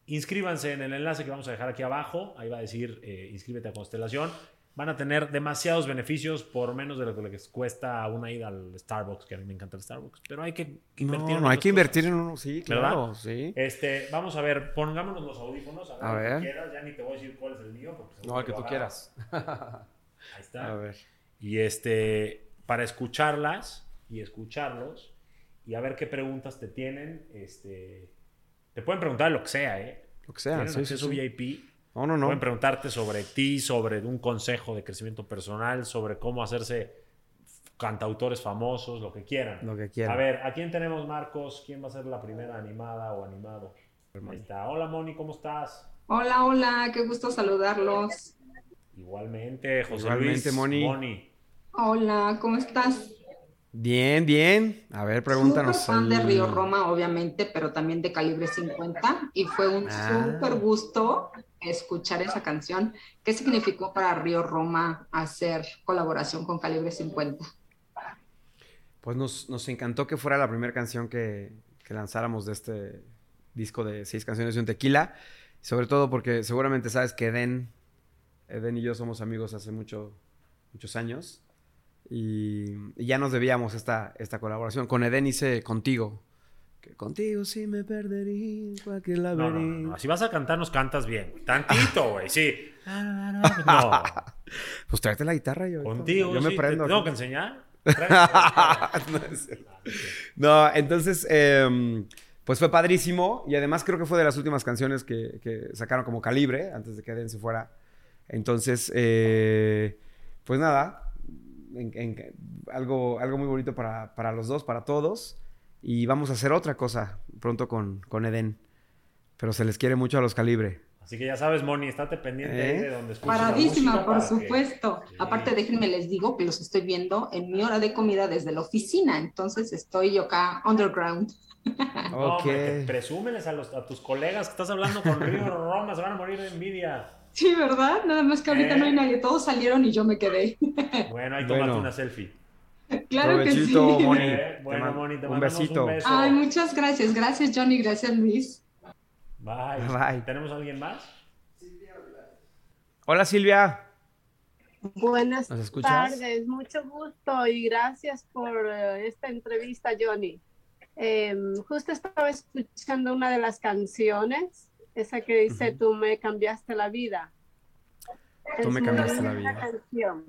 inscríbanse en el enlace que vamos a dejar aquí abajo. Ahí va a decir eh, inscríbete a Constelación. Van a tener demasiados beneficios por menos de lo que les cuesta una ida al Starbucks, que a mí me encanta el Starbucks. Pero hay que invertir No, en no hay otras que invertir cosas, en uno, sí, claro, ¿verdad? sí. Este, vamos a ver, pongámonos los audífonos. A ver, A el ver. que quieras. Ya ni te voy a decir cuál es el mío. Porque seguro No, el que lo tú agarras. quieras. Ahí está. A ver. Y este, para escucharlas y escucharlos y a ver qué preguntas te tienen. Este, te pueden preguntar lo que sea, ¿eh? Lo que sea, Tienen sí, acceso sí, sí. V I P. No, no, no. Pueden preguntarte sobre ti, sobre un consejo de crecimiento personal, sobre cómo hacerse cantautores famosos, lo que quieran. Lo que quieran. A ver, ¿a quién tenemos, Marcos? ¿Quién va a ser la primera animada o animado? Ahí está. Hola, Moni, ¿cómo estás? Hola, hola, qué gusto saludarlos. Igualmente, José Igualmente, Luis. Moni. Moni. Hola, ¿cómo estás? Bien, bien. A ver, pregúntanos. Súper fan el... de Río Roma, obviamente, pero también de Calibre cincuenta. Y fue un Ah. súper gusto escuchar esa canción. ¿Qué significó para Río Roma hacer colaboración con Calibre cincuenta? Pues nos, nos encantó que fuera la primera canción que, que lanzáramos de este disco de seis canciones de un tequila. Sobre todo porque seguramente sabes que Eden, Eden y yo somos amigos hace mucho, muchos años. Y, y ya nos debíamos esta, esta colaboración. Con Eden hice Contigo. Que contigo sí me perdería en cualquier No, no, laberinto. no. Si vas a cantar, nos cantas bien. Tantito, güey, sí. No. Pues tráete la guitarra yo. Contigo, Yo me sí. prendo. ¿Te tengo aquí. que enseñar? No, es cierto. No, entonces, eh, pues fue padrísimo. Y además creo que fue de las últimas canciones que, que sacaron como Calibre, antes de que Eden se fuera. Entonces, eh, pues nada, en, en, algo, algo muy bonito para, para los dos, para todos. Y vamos a hacer otra cosa pronto con, con Eden. Pero se les quiere mucho a los Calibre. Así que ya sabes, Moni, estate pendiente ¿Eh? ahí de donde escuches Paradísima, la por música para supuesto. que... Sí. Aparte, déjenme les digo que los estoy viendo en mi hora de comida desde la oficina. Entonces estoy yo acá underground. No, Ok. hombre, que presúmeles a, los, a tus colegas que estás hablando con Río Roma, se van a morir de envidia. Sí, ¿verdad? Nada más que ahorita ¿Eh? no hay nadie. Todos salieron y yo me quedé. Bueno, ahí tómate Bueno. una selfie. Claro que sí. Provechito, Moni. Eh, bueno, Te man- Moni, te un mandamos besito. un beso. Ay, muchas gracias. Gracias, Johnny. Gracias, Luis. Bye. Bye. ¿Tenemos a alguien más? Hola, Silvia. Buenas ¿Nos escuchas? tardes, mucho gusto y gracias por eh, esta entrevista, Johnny. Eh, justo estaba escuchando una de las canciones, esa que dice Ujú. Tú me cambiaste la vida. Tú me Es muy cambiaste la linda vida. canción.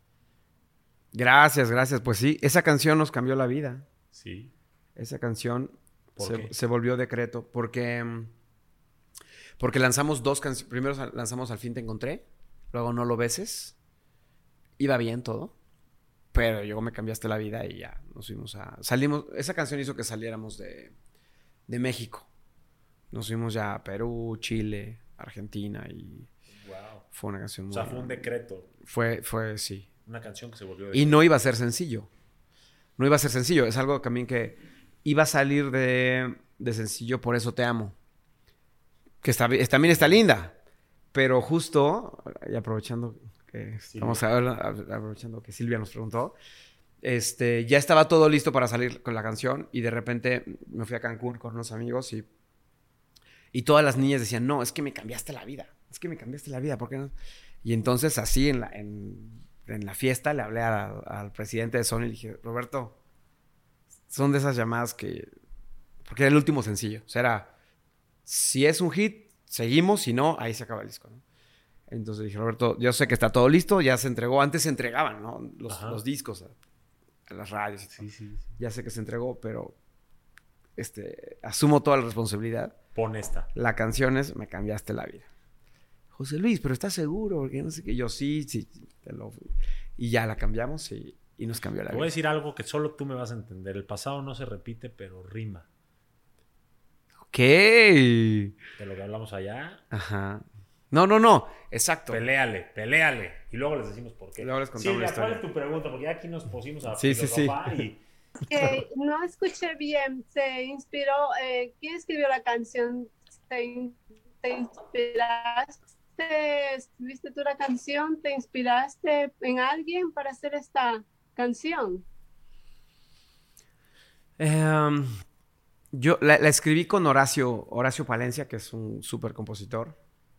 Gracias, gracias. Pues sí, esa canción nos cambió la vida. Sí. Esa canción ¿Por se, qué? se volvió decreto porque, mm, porque lanzamos dos canciones. Primero sa- lanzamos Al fin te encontré, luego No lo beses. Iba bien todo, pero luego me cambiaste la vida y ya nos fuimos a... Salimos, esa canción hizo que saliéramos de, de México. Nos fuimos ya a Perú, Chile, Argentina y Wow. fue una canción O muy... sea, fue un decreto. Fue, fue, sí. Una canción que se volvió Y decreto. no iba a ser sencillo. No iba a ser sencillo. Es algo también que iba a salir de, de sencillo, Por eso te amo. Que está, es- también está linda. Pero justo, y aprovechando que estamos habla- aprovechando que Silvia nos preguntó, este, ya estaba todo listo para salir con la canción y de repente me fui a Cancún con unos amigos y, y todas las niñas decían, no, es que me cambiaste la vida. Es que me cambiaste la vida. ¿Por qué no? Y entonces así en la, en, en la fiesta le hablé a- al presidente de Sony y le dije, Roberto, son de esas llamadas que... Porque era el último sencillo. O sea, era, si es un hit, seguimos, si no, ahí se acaba el disco, ¿no? Entonces dije, Roberto, yo sé que está todo listo, ya se entregó. Antes se entregaban, ¿no? Los, Ajá. los discos a, a las radios y todo. Sí, sí, sí. Ya sé que se entregó, pero este, asumo toda la responsabilidad. Pon esta. La canción es Me cambiaste la vida. José Luis, pero ¿estás seguro? Porque no sé qué. Yo sí, sí. Te lo... Y ya la cambiamos y, y nos cambió la Te voy a vida. decir algo que solo tú me vas a entender. El pasado no se repite, pero rima. Ok. De lo que hablamos allá. Ajá. No, no, no. Exacto. Peléale, peléale. Y luego les decimos por qué. Luego les contamos Silvia, la ¿cuál historia. es tu pregunta? Porque ya aquí nos pusimos a Sí, sí, sí. filosofar y... Que no escuché bien, se inspiró, eh, ¿quién escribió la canción? ¿Te, in- te inspiraste, escribiste tú la canción? ¿Te inspiraste en alguien para hacer esta canción? Em, Yo la, la escribí con Horacio, Horacio Palencia, que es un súper compositor.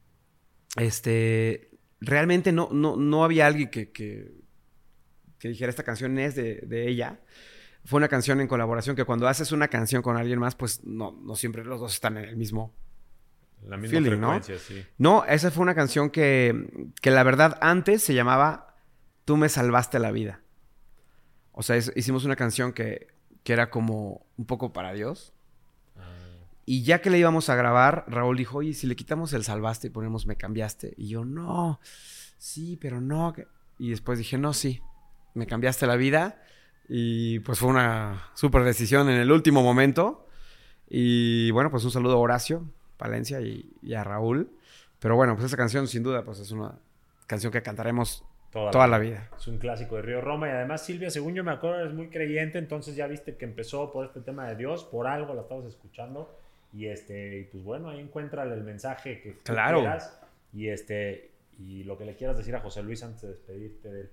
Este, realmente no, no, no había alguien que, que, que dijera esta canción es de, de ella. Fue una canción en colaboración que cuando haces una canción con alguien más, pues no, no siempre los dos están en el mismo La misma feeling, frecuencia, ¿no? sí. No, esa fue una canción que, que la verdad antes se llamaba Tú me salvaste la vida. O sea, es, hicimos una canción que, que era como un poco para Dios. Y ya que le íbamos a grabar, Raúl dijo, oye, si le quitamos el salvaste y ponemos me cambiaste. Y yo, no, sí, pero no. Y después dije, no, sí, me cambiaste la vida. Y pues fue una súper decisión en el último momento. Y bueno, pues un saludo a Horacio Palencia y, y a Raúl. Pero bueno, pues esa canción sin duda pues es una canción que cantaremos toda, toda la, vida. la vida. Es un clásico de Río Roma. Y además Silvia, según yo me acuerdo, eres muy creyente. Entonces ya viste que empezó por este tema de Dios. Por algo la estabas escuchando. Y este, y pues bueno, ahí encuentra el mensaje que claro. quieras. Y este, y lo que le quieras decir a José Luis antes de despedirte de él.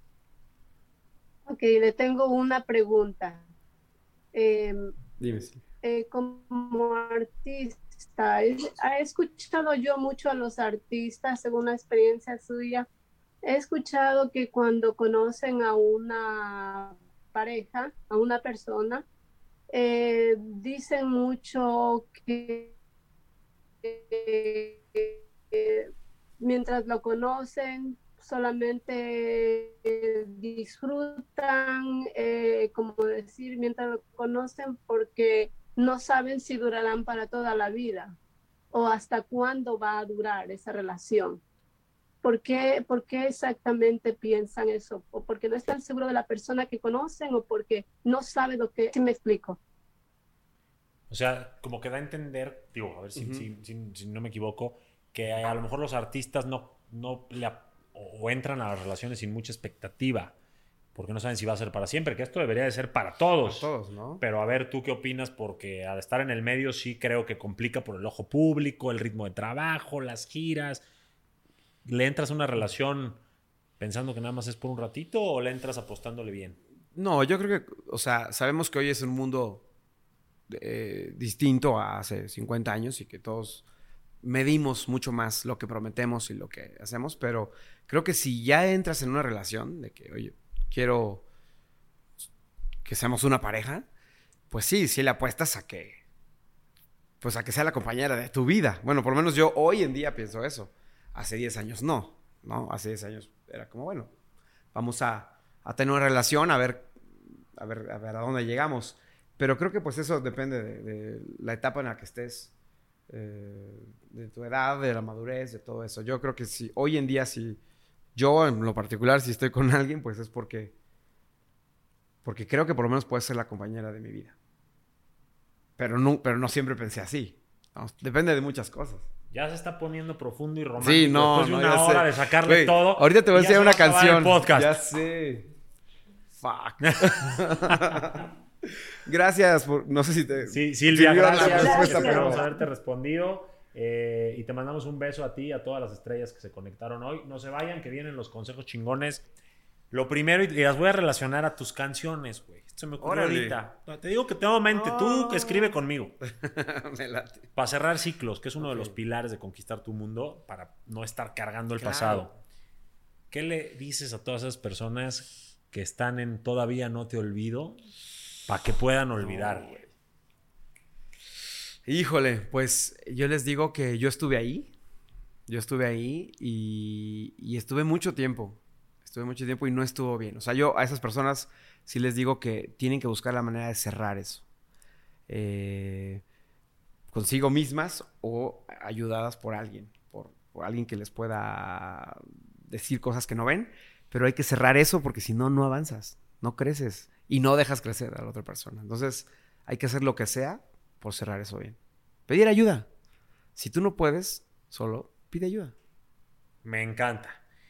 Ok, le tengo una pregunta. Eh, Dime, sí. eh, como artista, he, he escuchado yo mucho a los artistas, según la experiencia suya, he escuchado que cuando conocen a una pareja, a una persona, Eh, dicen mucho que eh, mientras lo conocen solamente eh, disfrutan, eh, como decir, mientras lo conocen porque no saben si durarán para toda la vida o hasta cuándo va a durar esa relación. ¿Por qué, ¿Por qué exactamente piensan eso? ¿O porque no están seguros de la persona que conocen o porque no saben lo que... ¿Sí me explico? O sea, como que da a entender, digo, a ver si, uh-huh. si, si, si no me equivoco, que a lo mejor los artistas no, no le, o entran a las relaciones sin mucha expectativa, porque no saben si va a ser para siempre, que esto debería de ser para todos. Para todos, ¿no? Pero a ver, ¿tú qué opinas? Porque al estar en el medio sí creo que complica por el ojo público, el ritmo de trabajo, las giras... ¿Le entras a una relación pensando que nada más es por un ratito o le entras apostándole bien? No, yo creo que, o sea, sabemos que hoy es un mundo eh, distinto a hace cincuenta años y que todos medimos mucho más lo que prometemos y lo que hacemos, pero creo que si ya entras en una relación de que, oye, quiero que seamos una pareja, pues sí, sí le apuestas a que, pues a que sea la compañera de tu vida. Bueno, por lo menos yo hoy en día pienso eso. Hace diez años no, ¿no? Hace diez años era como, bueno, vamos a, a tener una relación, a ver, a ver, a ver a dónde llegamos. Pero creo que pues eso depende de, de la etapa en la que estés, eh, de tu edad, de la madurez, de todo eso. Yo creo que si hoy en día, si yo en lo particular, si estoy con alguien, pues es porque, porque creo que por lo menos puede ser la compañera de mi vida. Pero no, pero no siempre pensé así, ¿no? Depende de muchas cosas. Ya se está poniendo profundo y romántico. Sí, no, después de no, una ya hora sé. de sacarle Wey, todo. Ahorita te voy a enseñar una canción. Ya sé. Fuck. Gracias por... No sé si te... Sí, Silvia, gracias. gracias. Esperamos haberte respondido. Eh, y te mandamos un beso a ti y a todas las estrellas que se conectaron hoy. No se vayan, que vienen los consejos chingones. Lo primero, y las voy a relacionar a tus canciones, güey. Esto se me ocurrió Órale. ahorita. Te digo que tengo mente. Oh. Tú que escribe conmigo. Me late. Para cerrar ciclos, que es uno okay. de los pilares de conquistar tu mundo, para no estar cargando el claro. pasado. ¿Qué le dices a todas esas personas que están en Todavía No Te Olvido para que puedan olvidar, güey? No. Híjole, pues yo les digo que yo estuve ahí. Yo estuve ahí y, y estuve mucho tiempo. Estuve mucho tiempo y no estuvo bien. O sea, yo a esas personas sí les digo que tienen que buscar la manera de cerrar eso. Eh, consigo mismas o ayudadas por alguien. Por, por alguien que les pueda decir cosas que no ven. Pero hay que cerrar eso porque si no, no avanzas. No creces. Y no dejas crecer a la otra persona. Entonces, hay que hacer lo que sea por cerrar eso bien. Pedir ayuda. Si tú no puedes, solo pide ayuda. Me encanta.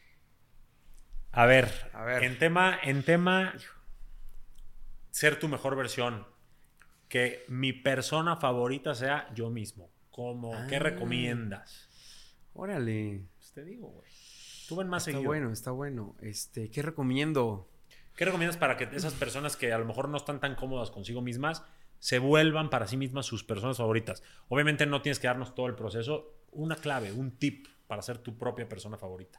A ver, A ver. en tema, en tema ser tu mejor versión, que mi persona favorita sea yo mismo. ¿Cómo? Ah, ¿qué recomiendas? Órale. Pues te digo, güey. Tú ven más está seguido. Está bueno, está bueno. Este, ¿qué recomiendo? ¿Qué recomiendas para que esas personas que a lo mejor no están tan cómodas consigo mismas se vuelvan para sí mismas sus personas favoritas. Obviamente no tienes que darnos todo el proceso. Una clave, un tip para ser tu propia persona favorita.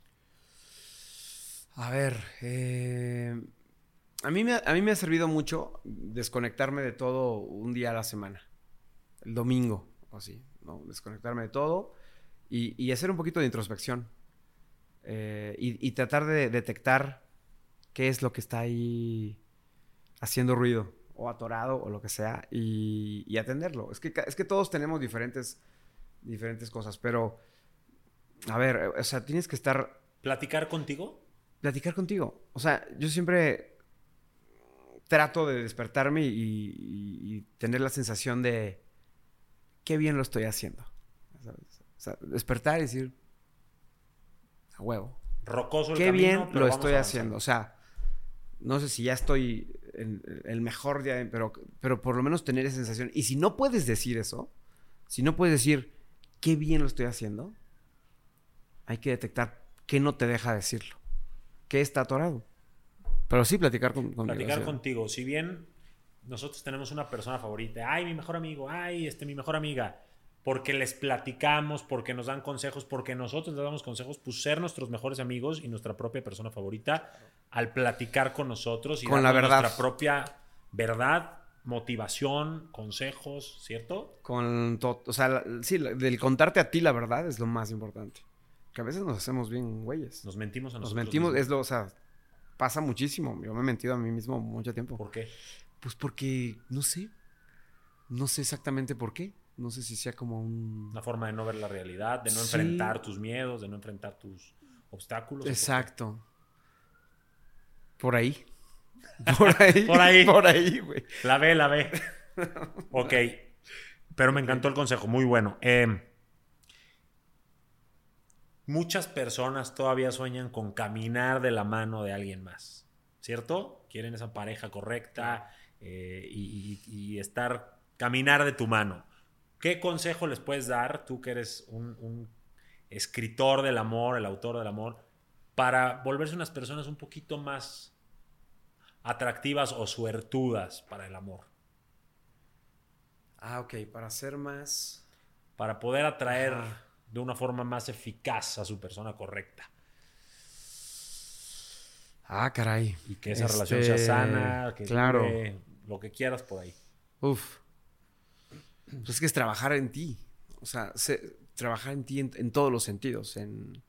A ver, eh, a, mí me, a mí me ha servido mucho desconectarme de todo un día a la semana. El domingo, o así, ¿no? Desconectarme de todo y, y hacer un poquito de introspección. Eh, y, y tratar de detectar qué es lo que está ahí haciendo ruido o atorado o lo que sea y, y atenderlo. Es que, es que todos tenemos diferentes, diferentes cosas, pero a ver, o sea, tienes que estar... ¿Platicar contigo? Platicar contigo. O sea, yo siempre trato de despertarme y, y, y tener la sensación de qué bien lo estoy haciendo. ¿Sabes? O sea, despertar y decir a huevo. Rocoso el qué camino, bien pero lo vamos estoy avanzando. haciendo. O sea, no sé si ya estoy en el mejor día, pero, pero por lo menos tener esa sensación. Y si no puedes decir eso, si no puedes decir qué bien lo estoy haciendo, hay que detectar qué no te deja decirlo. ¿Qué está atorado? Pero sí platicar con, conmigo. Platicar ¿sí? contigo. Si bien nosotros tenemos una persona favorita, ay, mi mejor amigo, ay, este, mi mejor amiga, porque les platicamos, porque nos dan consejos, porque nosotros les damos consejos, pues ser nuestros mejores amigos y nuestra propia persona favorita al platicar con nosotros y con la verdad. nuestra propia verdad, motivación, consejos, ¿cierto? Con todo, o sea, la, sí, la, del contarte a ti la verdad es lo más importante. Que a veces nos hacemos bien güeyes. Nos mentimos a Nos nosotros mentimos, mismos. es lo, o sea, pasa muchísimo. Yo me he mentido a mí mismo mucho tiempo. ¿Por qué? Pues porque, no sé, no sé exactamente por qué. No sé si sea como un... Una forma de no ver la realidad, de no Sí. enfrentar tus miedos, de no enfrentar tus obstáculos. Exacto. Por ahí. Por ahí. Por ahí. Por ahí, güey. La ve, la ve. Ok. Pero me encantó el consejo. Muy bueno. Eh, muchas personas todavía sueñan con caminar de la mano de alguien más. ¿Cierto? Quieren esa pareja correcta eh, y, y, y estar, caminar de tu mano. ¿Qué consejo les puedes dar, tú que eres un, un escritor del amor, el autor del amor, para volverse unas personas un poquito más atractivas o suertudas para el amor? Ah, ok. Para ser más... Para poder atraer Ajá. de una forma más eficaz a su persona correcta. Ah, caray. Y que esa Este, relación sea sana, que claro. dure, lo que quieras por ahí. Uf. Pues es que es trabajar en ti. O sea, se, trabajar en ti en, en todos los sentidos. En,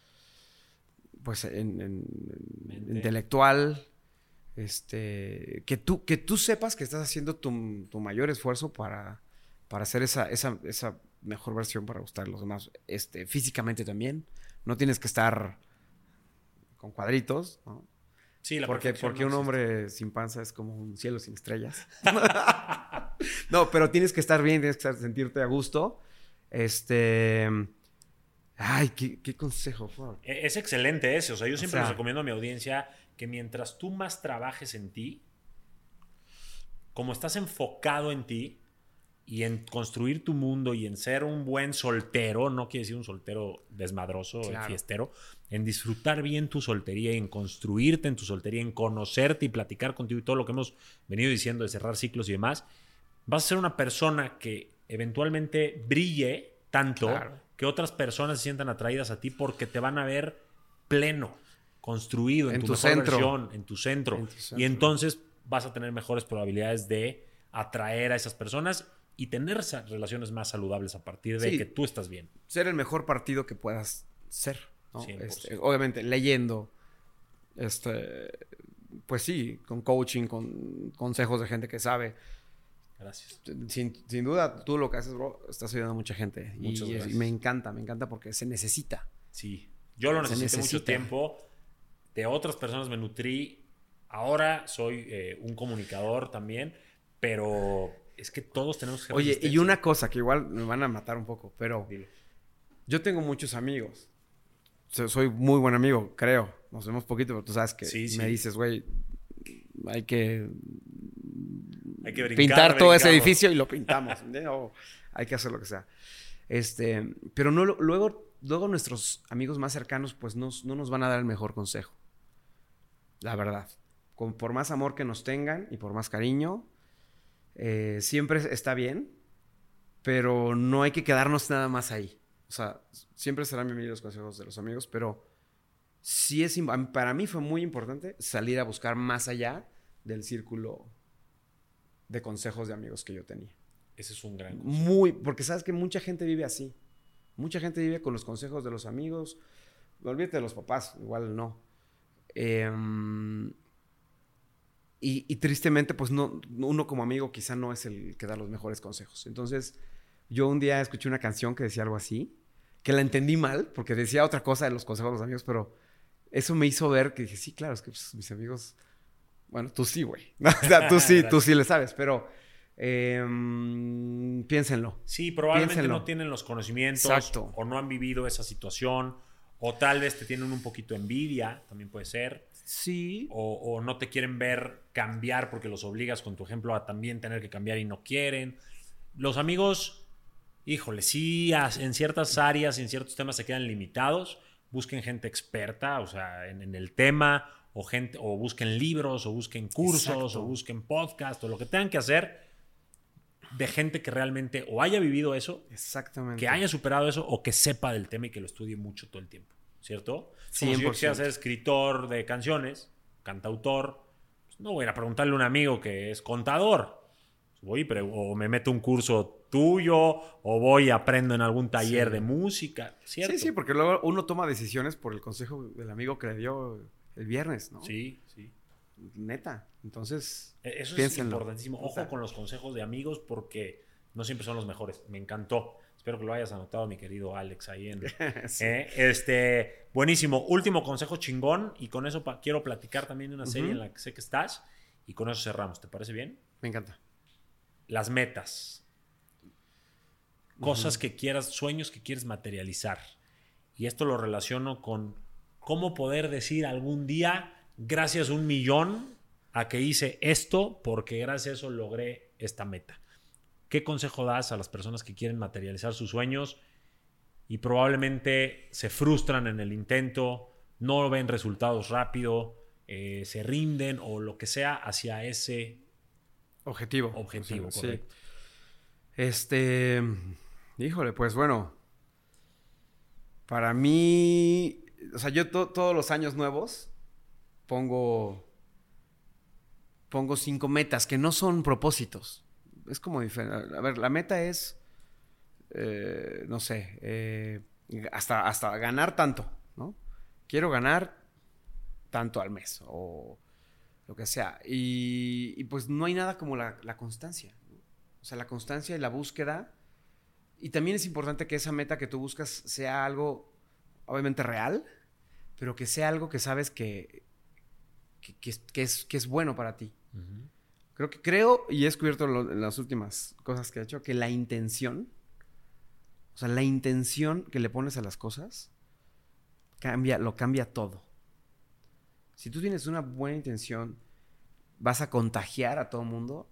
pues en, en, en intelectual. Este, que tú, que tú sepas que estás haciendo tu, tu mayor esfuerzo para, para hacer esa, esa, esa mejor versión para gustar a los demás. Este, físicamente también. No tienes que estar con cuadritos, ¿no? Sí, la Porque, perfección porque no un existe. hombre sin panza es como un cielo sin estrellas. No, pero tienes que estar bien, tienes que estar- sentirte a gusto. Este... Ay, qué, qué consejo. Fuck. E- Es excelente ese. O sea, yo siempre sea- les recomiendo a mi audiencia que mientras tú más trabajes en ti, como estás enfocado en ti y en construir tu mundo y en ser un buen soltero, no quiere decir un soltero desmadroso, Claro. fiestero, en disfrutar bien tu soltería, en construirte en tu soltería, en conocerte y platicar contigo y todo lo que hemos venido diciendo de cerrar ciclos y demás, vas a ser una persona que eventualmente brille tanto Claro. que otras personas se sientan atraídas a ti porque te van a ver pleno, construido, en, En tu, tu mejor centro. versión, en tu centro. En tu centro. Y entonces vas a tener mejores probabilidades de atraer a esas personas y tener esas relaciones más saludables a partir de Sí. que tú estás bien. Ser el mejor partido que puedas ser, ¿no? cien por ciento. Este, obviamente, leyendo. Este... Pues sí, con coaching, con consejos de gente que sabe. Gracias. Sin, sin duda, tú lo que haces, bro, estás ayudando a mucha gente. Muchas y, gracias. y me encanta, me encanta porque se necesita. Sí. Yo lo Se necesité mucho necesita. tiempo. De otras personas me nutrí. Ahora soy eh, un comunicador también. Pero es que todos tenemos que Oye, y resistencia. una cosa que igual me van a matar un poco, pero Dilo. yo tengo muchos amigos. So- soy muy buen amigo, creo. Nos vemos poquito, pero tú sabes que Sí, sí. me dices, güey, hay que Hay que brincar, pintar todo ese brincamos. edificio y lo pintamos. ¿entiendes? O hay que hacer lo que sea. Este, pero no, lo- luego, luego nuestros amigos más cercanos pues nos- no nos van a dar el mejor consejo. La verdad. Con, por más amor que nos tengan y por más cariño, eh, siempre está bien, pero no hay que quedarnos nada más ahí. O sea, siempre serán bienvenidos los consejos de los amigos, pero sí es, para mí fue muy importante salir a buscar más allá del círculo de consejos de amigos que yo tenía. Ese es un gran consejo. Muy, porque sabes que mucha gente vive así. Mucha gente vive con los consejos de los amigos. Olvídate de los papás, igual no. Eh, y, y tristemente, pues no, uno como amigo quizá no es el que da los mejores consejos. Entonces, yo un día escuché una canción que decía algo así, que la entendí mal, porque decía otra cosa de los consejos de los amigos, pero eso me hizo ver que dije, sí, claro, es que pues, mis amigos... Bueno, tú sí, güey. O sea, tú sí, tú sí le sabes, pero eh, piénsenlo. Sí, probablemente piénsenlo. no tienen los conocimientos. Exacto. O no han vivido esa situación. O tal vez te tienen un poquito de envidia, también puede ser. Sí. O, o no te quieren ver cambiar porque los obligas con tu ejemplo a también tener que cambiar y no quieren. Los amigos, híjole, sí, en ciertas áreas, en ciertos temas se quedan limitados. Busquen gente experta, o sea, en, en el tema, o, gente, o busquen libros, o busquen cursos, Exacto. o busquen podcast, o lo que tengan que hacer de gente que realmente o haya vivido eso, Exactamente. que haya superado eso, o que sepa del tema y que lo estudie mucho todo el tiempo, ¿cierto? cien Como si yo por quisiera ciento. ser escritor de canciones, cantautor, pues no voy a ir a preguntarle a un amigo que es contador. Voy pre- o me meto un curso tuyo, o voy y aprendo en algún taller Sí. de música, ¿cierto? Sí, sí, porque luego uno toma decisiones por el consejo del amigo que le dio el viernes, ¿no? Sí, sí. Neta. Entonces, E- Eso piénsenlo. es importantísimo. Ojo Puta. con los consejos de amigos porque no siempre son los mejores. Me encantó. Espero que lo hayas anotado, mi querido Alex, ahí en... Sí. ¿eh? Este, buenísimo. Último consejo chingón y con eso pa- quiero platicar también de una serie Ujú. en la que sé que estás y con eso cerramos. ¿Te parece bien? Me encanta. Las metas. Cosas que quieras, sueños que quieres materializar. Y esto lo relaciono con cómo poder decir algún día, gracias un millón a que hice esto, porque gracias a eso logré esta meta. ¿Qué consejo das a las personas que quieren materializar sus sueños y probablemente se frustran en el intento, no ven resultados rápido, eh, se rinden o lo que sea hacia ese Objetivo. objetivo? O sea, Correcto. sí. Este, híjole, pues bueno, para mí, o sea, yo to- todos los años nuevos pongo, pongo cinco metas que no son propósitos. Es como diferente. A ver, la meta es, eh, no sé, eh, hasta, hasta ganar tanto, ¿no? Quiero ganar tanto al mes o lo que sea. Y, y pues no hay nada como la, la constancia. ¿No? O sea, la constancia y la búsqueda. Y también es importante que esa meta que tú buscas sea algo, obviamente, real, pero que sea algo que sabes que, que, que es, que, es, que es bueno para ti. Uh-huh. Creo que creo, y he descubierto lo, en las últimas cosas que he hecho, que la intención, o sea, la intención que le pones a las cosas, cambia, lo cambia todo. Si tú tienes una buena intención, vas a contagiar a todo el mundo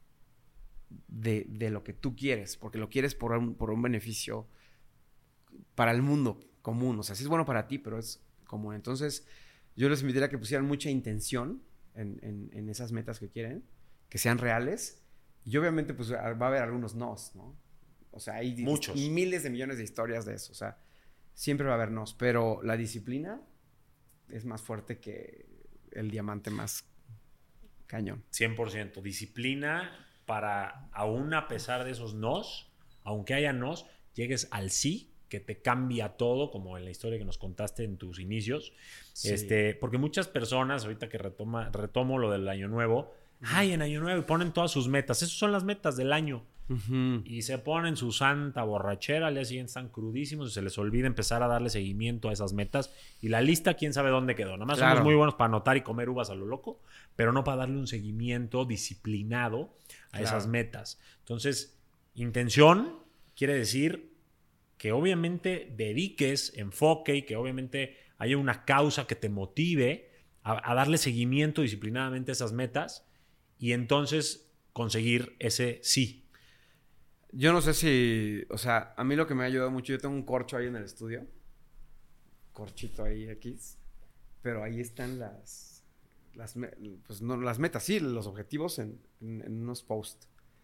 de, de lo que tú quieres, porque lo quieres por un, por un beneficio para el mundo común. O sea, sí es bueno para ti, pero es común. Entonces, yo les invitaría a que pusieran mucha intención en, en, en esas metas que quieren, que sean reales. Y obviamente, pues va a haber algunos nos, ¿no? O sea, hay Muchos. miles de millones de historias de eso. O sea, siempre va a haber nos. Pero la disciplina es más fuerte que el diamante más cañón. cien por ciento. Disciplina para, aún a pesar de esos nos, aunque haya nos, llegues al sí, que te cambia todo, como en la historia que nos contaste en tus inicios. Sí. Este, porque muchas personas, ahorita que retoma, retomo lo del año nuevo, uh-huh. ay, en año nuevo, y ponen todas sus metas. Esas son las metas del año. Uh-huh. Y se ponen su santa borrachera, al día siguiente están crudísimos y se les olvida empezar a darle seguimiento a esas metas. Y la lista, quién sabe dónde quedó. Nada más claro. Somos muy buenos para anotar y comer uvas a lo loco, pero no para darle un seguimiento disciplinado a claro. esas metas. Entonces, intención quiere decir que obviamente dediques enfoque y que obviamente haya una causa que te motive a, a darle seguimiento disciplinadamente a esas metas y entonces conseguir ese sí. Yo no sé si, o sea, a mí lo que me ha ayudado mucho, yo tengo un corcho ahí en el estudio, corchito ahí X, pero ahí están las, las, pues no, las metas, sí, los objetivos en, en, en unos posts.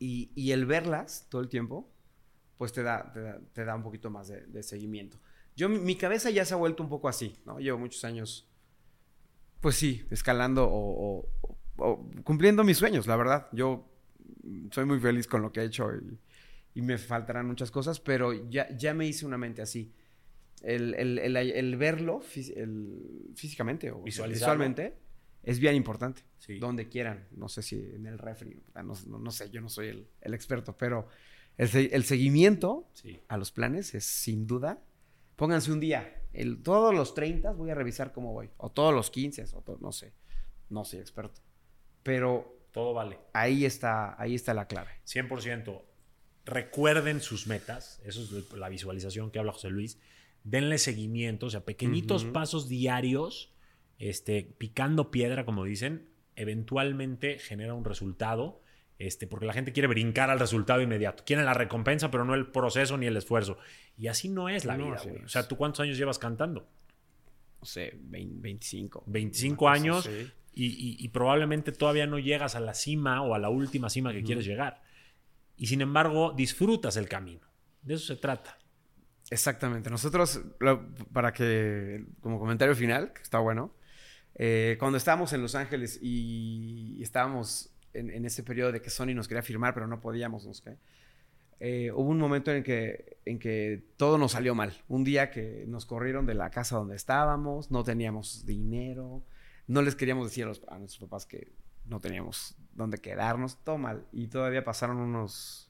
Y, y el verlas todo el tiempo, pues te da, te da, te da un poquito más de, de seguimiento. Yo, mi cabeza ya se ha vuelto un poco así, ¿no? Llevo muchos años, pues sí, escalando o, o, o cumpliendo mis sueños, la verdad. Yo soy muy feliz con lo que he hecho y, y me faltarán muchas cosas, pero ya, ya me hice una mente así. El, el, el, el verlo fí- el, físicamente o visualmente es bien importante. Sí. Donde quieran. No sé si en el refri. No, no, no sé, yo no soy el, el experto, pero el, el seguimiento sí. a los planes es sin duda. Pónganse un día. El, todos los treinta voy a revisar cómo voy. O todos los quince, o todo, no sé. No soy experto. Pero todo vale. Ahí está, ahí está la clave. cien por ciento. Recuerden sus metas. Eso es la visualización que habla José Luis. Denle seguimiento, o sea, pequeñitos uh-huh. pasos diarios, este, picando piedra, como dicen, eventualmente genera un resultado, este, porque la gente quiere brincar al resultado inmediato. Quieren la recompensa, pero no el proceso ni el esfuerzo. Y así no es la no, vida, güey. O sea, ¿tú cuántos años llevas cantando? No sé, veinte, veinticinco. veinticinco años sí. y, y, y probablemente todavía no llegas a la cima o a la última cima que uh-huh. quieres llegar. Y sin embargo, disfrutas el camino. De eso se trata. Exactamente. Nosotros, para que, como comentario final, que está bueno, eh, cuando estábamos en Los Ángeles y estábamos en, en ese periodo de que Sony nos quería firmar, pero no podíamos, ¿no? eh, hubo un momento en que, en que todo nos salió mal. Un día que nos corrieron de la casa donde estábamos, no teníamos dinero, no les queríamos decir a, los, a nuestros papás que no teníamos dónde quedarnos, todo mal. Y todavía pasaron unos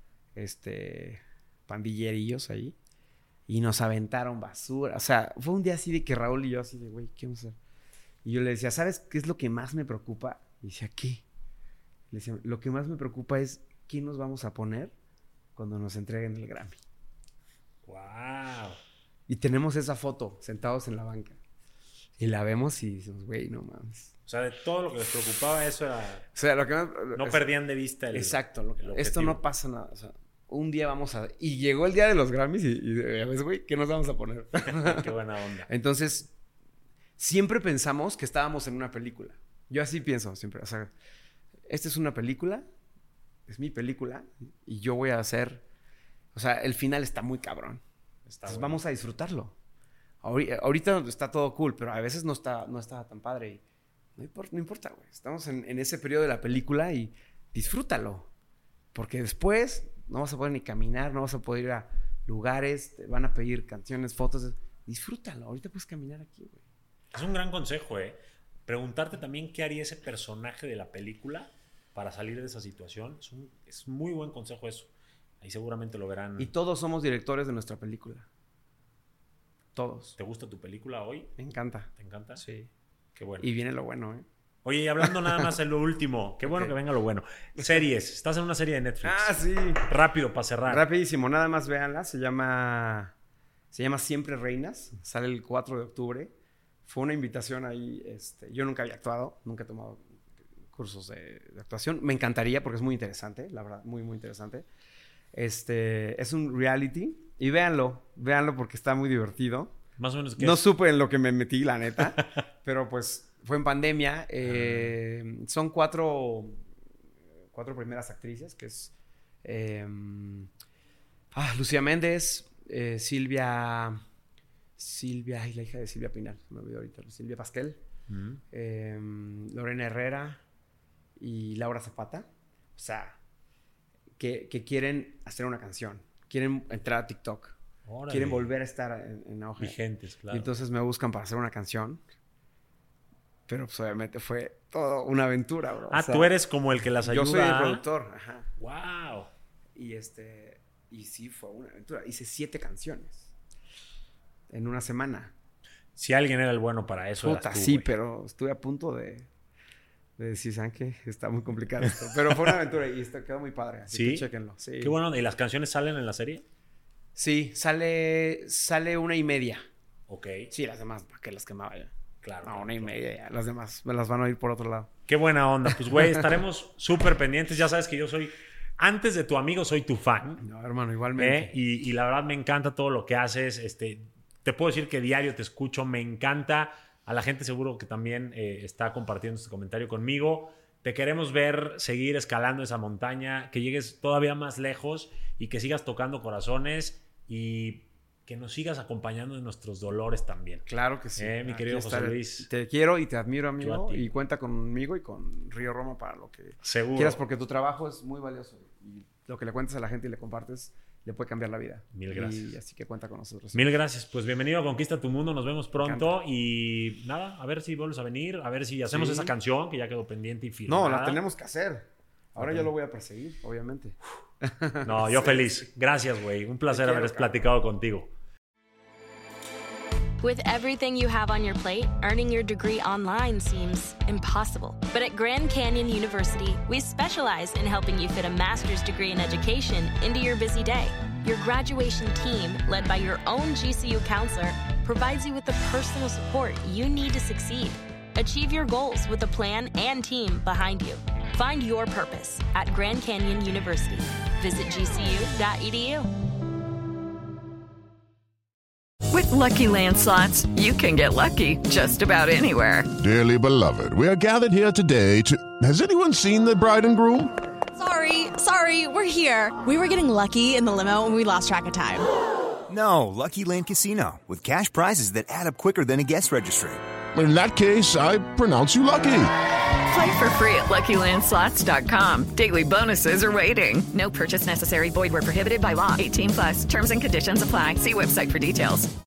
este, pandillerillos ahí. Y nos aventaron basura. O sea, fue un día así de que Raúl y yo así de, güey, ¿qué vamos a hacer? Y yo le decía, ¿sabes qué es lo que más me preocupa? Y decía, ¿qué? Le decía, lo que más me preocupa es ¿qué nos vamos a poner cuando nos entreguen el Grammy? ¡Wow! Y tenemos esa foto, sentados en la banca. Y la vemos y decimos, güey, no mames. O sea, de todo lo que les preocupaba, eso era... O sea, lo que más... No es, perdían de vista el... Exacto. Lo, el esto no pasa nada, o sea... Un día vamos a... Y llegó el día de los Grammys y, y ves, güey, ¿qué nos vamos a poner? Qué buena onda. Entonces, siempre pensamos que estábamos en una película. Yo así pienso siempre. O sea, esta es una película, es mi película, y yo voy a hacer... O sea, el final está muy cabrón. Está Entonces, bueno. Vamos a disfrutarlo. Ahorita está todo cool, pero a veces no está, no está tan padre. Y no importa, no importa, güey. Estamos en, en ese periodo de la película y disfrútalo. Porque después... No vas a poder ni caminar, no vas a poder ir a lugares, te van a pedir canciones, fotos. Disfrútalo, ahorita puedes caminar aquí, güey. Es un gran consejo, ¿eh? Preguntarte también qué haría ese personaje de la película para salir de esa situación. Es un es muy buen consejo eso. Ahí seguramente lo verán. Y todos somos directores de nuestra película. Todos. ¿Te gusta tu película hoy? Me encanta. ¿Te encanta? Sí. Qué bueno. Y viene lo bueno, ¿eh? Oye, y hablando nada más en lo último. Qué bueno okay. que venga lo bueno. Series. Estás en una serie de Netflix. Ah, sí. Rápido, para cerrar. Rapidísimo. Nada más véanla. Se llama... Se llama Siempre Reinas. Sale el cuatro de octubre. Fue una invitación ahí. Este, yo nunca había actuado. Nunca he tomado cursos de, de actuación. Me encantaría porque es muy interesante. La verdad, muy, muy interesante. Este, es un reality. Y véanlo. Véanlo porque está muy divertido. Más o menos. ¿Qué no es? supe en lo que me metí, la neta. Pero pues... Fue en pandemia. Eh, son cuatro, cuatro primeras actrices, que es eh, ah, Lucía Méndez, eh, Silvia, Silvia, y la hija de Silvia Pinal, me olvidó ahorita, Silvia Pasquel, uh-huh. eh, Lorena Herrera y Laura Zapata. O sea, que, que quieren hacer una canción, quieren entrar a TikTok, Órale. Quieren volver a estar en, en auge. Vigentes, claro. Y entonces me buscan para hacer una canción. Pero pues obviamente fue todo una aventura, bro. Ah, o sea, tú eres como el que las ayuda. Yo soy el productor, ajá. Wow. Y este, y sí fue una aventura. Hice siete canciones en una semana. Si alguien era el bueno para eso, Puta, eras tú, sí, güey. pero estuve a punto de, de decir, ¿saben qué? Está muy complicado esto. Pero fue una aventura y esto quedó muy padre. Así ¿Sí? que chéquenlo. Sí. Qué bueno. ¿Y las canciones salen en la serie? Sí, sale, sale una y media. Ok. Sí, las demás, ¿para qué las quemaba ya? Claro. No, claro, una y claro. media ya. Las demás me las van a oír por otro lado. Qué buena onda. Pues, güey, estaremos súper pendientes. Ya sabes que yo soy, antes de tu amigo, soy tu fan. No, hermano, igualmente. ¿eh? Y, y la verdad me encanta todo lo que haces. Este, te puedo decir que diario te escucho. Me encanta. A la gente seguro que también eh, está compartiendo este comentario conmigo. te queremos ver seguir escalando esa montaña, que llegues todavía más lejos y que sigas tocando corazones y que nos sigas acompañando en nuestros dolores también. Claro que sí. Eh, mi querido José Luis. Te quiero y te admiro, amigo. Ti. Y cuenta conmigo y con Río Roma para lo que Seguro. quieras, porque tu trabajo es muy valioso. Y lo que le cuentas a la gente y le compartes le puede cambiar la vida. Mil gracias. Y así que cuenta con nosotros. Mil gracias. Pues bienvenido a Conquista tu Mundo. Nos vemos pronto. Y nada, a ver si vuelves a venir. A ver si hacemos sí. esa canción que ya quedó pendiente y firmada. No, la tenemos que hacer. Ahora okay. yo lo voy a perseguir, obviamente. No, yo sí, feliz. Sí. Gracias, güey. Un placer haber platicado contigo. With everything you have on your plate, earning your degree online seems impossible. But at Grand Canyon University, we specialize in helping you fit a master's degree in education into your busy day. Your graduation team, led by your own G C U counselor, provides you with the personal support you need to succeed. Achieve your goals with a plan and team behind you. Find your purpose at Grand Canyon University. Visit g c u dot e d u. With Lucky Land Slots, you can get lucky just about anywhere. Dearly beloved, we are gathered here today to... Has anyone seen the bride and groom? Sorry, sorry, we're here. We were getting lucky in the limo and we lost track of time. No, Lucky Land Casino, with cash prizes that add up quicker than a guest registry. In that case, I pronounce you lucky. Play for free at lucky land slots dot com. Daily bonuses are waiting. No purchase necessary. Void where prohibited by law. eighteen plus. Terms and conditions apply. See website for details.